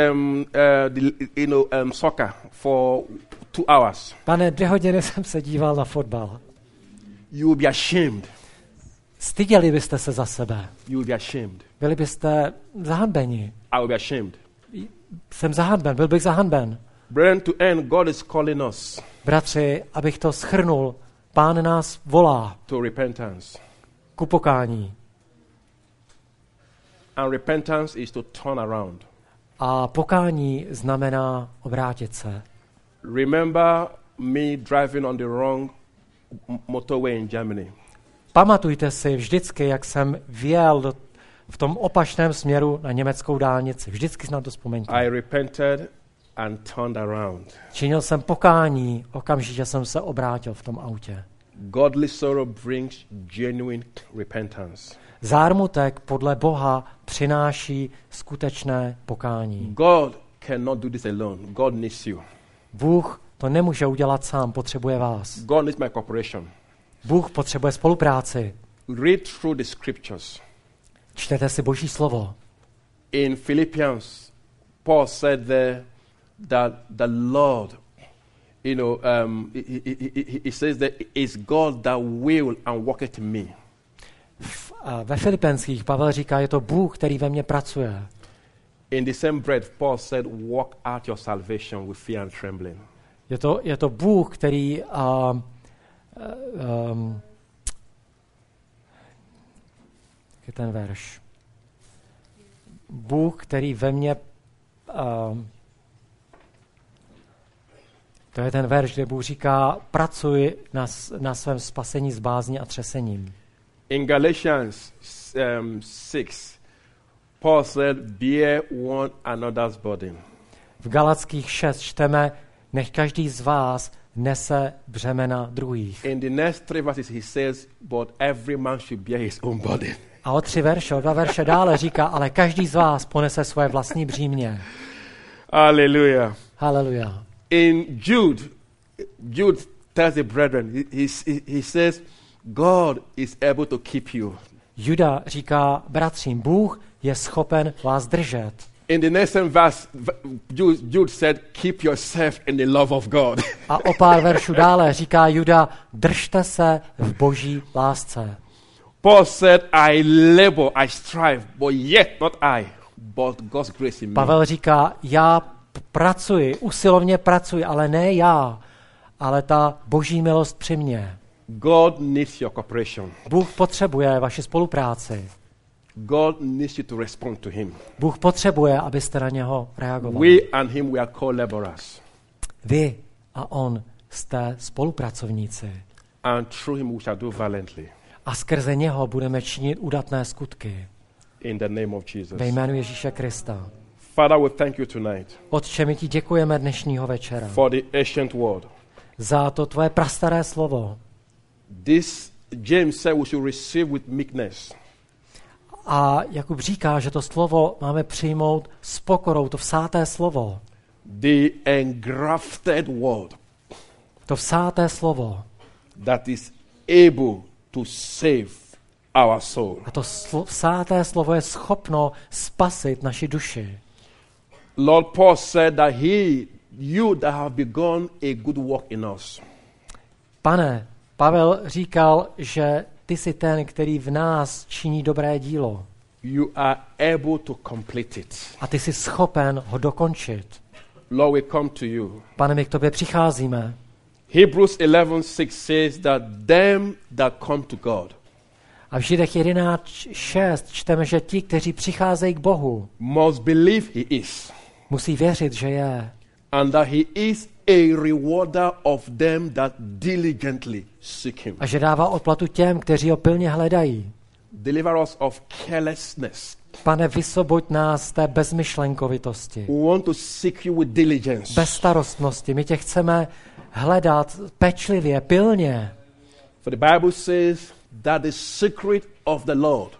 soccer for 2 hours. Pane, 2 hodiny jsem se díval na fotbal. You will be ashamed. Styděli byste se za sebe. You will be ashamed. Byli byste zahanbeni. I will be ashamed. Jsem zahanben, byl bych zahanben. Brethren, to end, God is calling us Bratři, abych to shrnul, Pán nás volá to repentance. ku pokání. And repentance is to turn around. A pokání znamená obrátit se. Remember me driving on the wrong motorway in Germany. Pamatujte si vždycky, jak jsem vjel v tom opačném směru na německou dálnici. Vždycky si na to vzpomeňte. I repented and turned around. Činil jsem pokání, okamžitě jsem se obrátil v tom autě. Godly sorrow brings genuine repentance. Zármutek podle Boha přináší skutečné pokání. God cannot do this alone. God needs you. Bůh to nemůže udělat sám, potřebuje vás. God needs my cooperation. Bůh potřebuje spolupráci. Read through the scriptures. Čtete si Boží slovo. In Philippians, Paul said there that the Lord, he says that it's God that will and worketh in me. Ve Filipenských Pavel říká, je to Bůh, který ve mně pracuje. In the same breath, Paul said, walk out your salvation with fear and trembling. Je to Bůh, který je ten verš. Bůh, který ve mně to je ten verš, kde Bůh říká, pracuj na svém spasení s bázní a třesením. In Galatians 6, Paul said, bear one another's burden. V Galatských 6 čteme, nech každý z vás nese břemena druhých. In the next 3 verses he says, but every man should bear his own burden. A o 2 verše dále říká, ale každý z vás ponese svoje vlastní břímě. Hallelujah. Haleluja. In Jude tells the brethren, he says, God is able to keep you. Juda říká bratřím, Bůh je schopen vás držet. In the next verse, Jude said, keep yourself in the love of God. A o pár veršů dále říká Juda, držte se v Boží lásce. Paul said, I labor, I strive, but yet not I, but God's grace in me. Pavel říká, já pracuji, usilovně pracuji, ale ne já, ale ta Boží milost při mně. God needs your cooperation. Bůh potřebuje vaši spolupráci. God needs you to respond to him. Bůh potřebuje, abyste na něho reagovali. We and him, we are co-laborers. Vy a on jste spolupracovníci. And through him we shall do valiantly. A skrze něho budeme činit udatné skutky. In the name of Jesus. Ve jménu Ježíše Krista. Father, we thank you tonight. Otče, my ti děkujeme dnešního večera. For the ancient word. Za to tvoje prastaré slovo. This James said we should receive with meekness. A Jakub říká, že to slovo máme přijmout s pokorou, to vsáté slovo. The engrafted word. To vsáté slovo. That is able to save our soul. A to vsáté slovo je schopno spasit naši duši. Lord Paul said that you that have begun a good work in us. Pane, Pavel říkal, že ty jsi ten, který v nás činí dobré dílo. You are able to complete it. A ty jsi schopen ho dokončit. Lord, we come to you. Pane, my k tobě přicházíme. Hebrews 11:6 says that them that come to God. A v Židech 11:6 čteme, že ti, kteří přicházejí k Bohu, must believe he is. Musí věřit, že je. And that he is a rewarder of them that diligently seek him. A že dává odplatu těm, kteří ho pilně hledají. Deliver us of carelessness. Pane, vysvoboď nás z té bezmyšlenkovitosti. We want to seek you with diligence. Bezstarostnosti. My tě chceme hledat pečlivě, pilně. For the Bible says that the secret of the Lord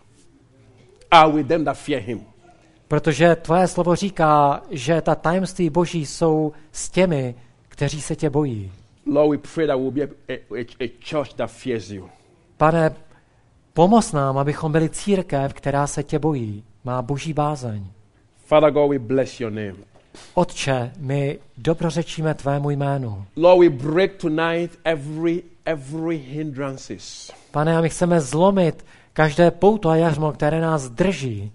are with them that fear him. Protože tvoje slovo říká, že ta tajemství Boží jsou s těmi, kteří se tě bojí. Lord, we pray that we'll be a church that fears you. Pane, pomoz nám, abychom byli církev, která se tě bojí, má Boží bázeň. Father God, we bless your name. Otče, my dobrořečíme tvému jménu. Lord, we break tonight every hindrances. Pane, a my chceme zlomit každé pouto a jařmo, které nás drží.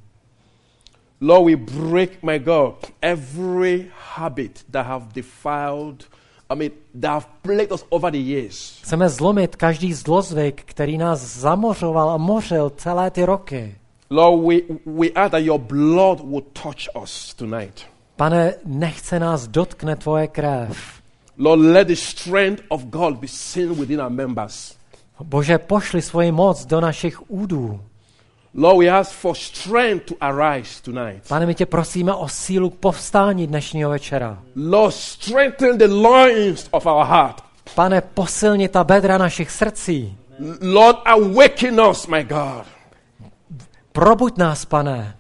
Lord, we break, my God, every habit that have defiled, that have plagued us over the years. Chceme zlomit každý zlozvyk, který nás zamořoval a mořil celé ty roky. Lord, we ask that your blood will touch us tonight. Pane, nechce nás dotkne tvoje krev. Lord, let the strength of God be seen within our members. Bože, pošli svoji moc do našich údů. Lord, we ask for strength to arise tonight. Pane, my tě prosíme o sílu k povstání dnešního večera. Lord, strengthen the loins of our heart. Pane, posilni ta bedra našich srdcí. Lord, awaken us, my God. Probuď nás, Pane.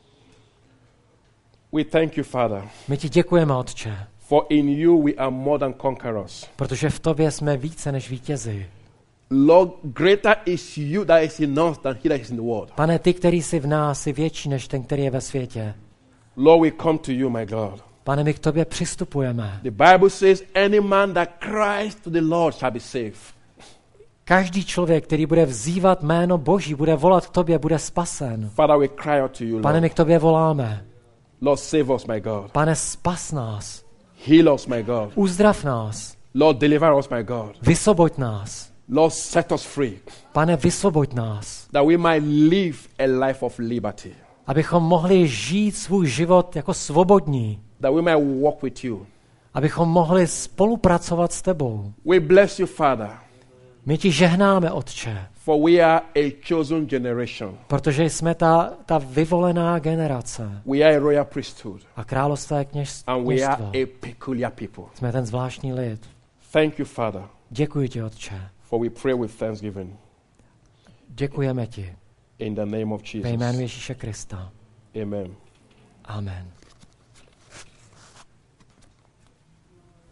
We thank you, Father, My ti děkujeme, Otče, for in you we are more than conquerors. protože v tobě jsme více než vítězi. Lord, greater is you that is in us than he that is in the world. Pane, ty, který jsi v nás, jsi větší než ten, který je ve světě. Lord, we come to you, my God. Pane, my k tobě přistupujeme. The Bible says, any man that cries to the Lord shall be saved. Každý člověk, který bude vzývat jméno Boží, bude volat k tobě, bude spasen. Father, we cry out to you, Pane, my Lord. k tobě voláme. Lord, save us, my God. Pane, spas nás. Heal us, my God. Uzdrav nás. Lord, deliver us, my God. Vysvoboď nás. Lord, set us free, Pane, vysvoboď nás. that we might live a life of liberty, Abychom mohli žít svůj život jako svobodní. that we might walk with you. Abychom mohli spolupracovat s tebou. We bless you, Father, My ti žehnáme, Otče, for we are a chosen generation. protože jsme ta vyvolená generace We are a royal priesthood, a království and we are kněžstvo. a peculiar people. Jsme ten zvláštní lid. Thank you, Father, Děkuji ti, Otče. for we pray with thanksgiving. Děkujeme ti In the name of ve jménu Jesus. Ježíše Krista. Amen. Amen.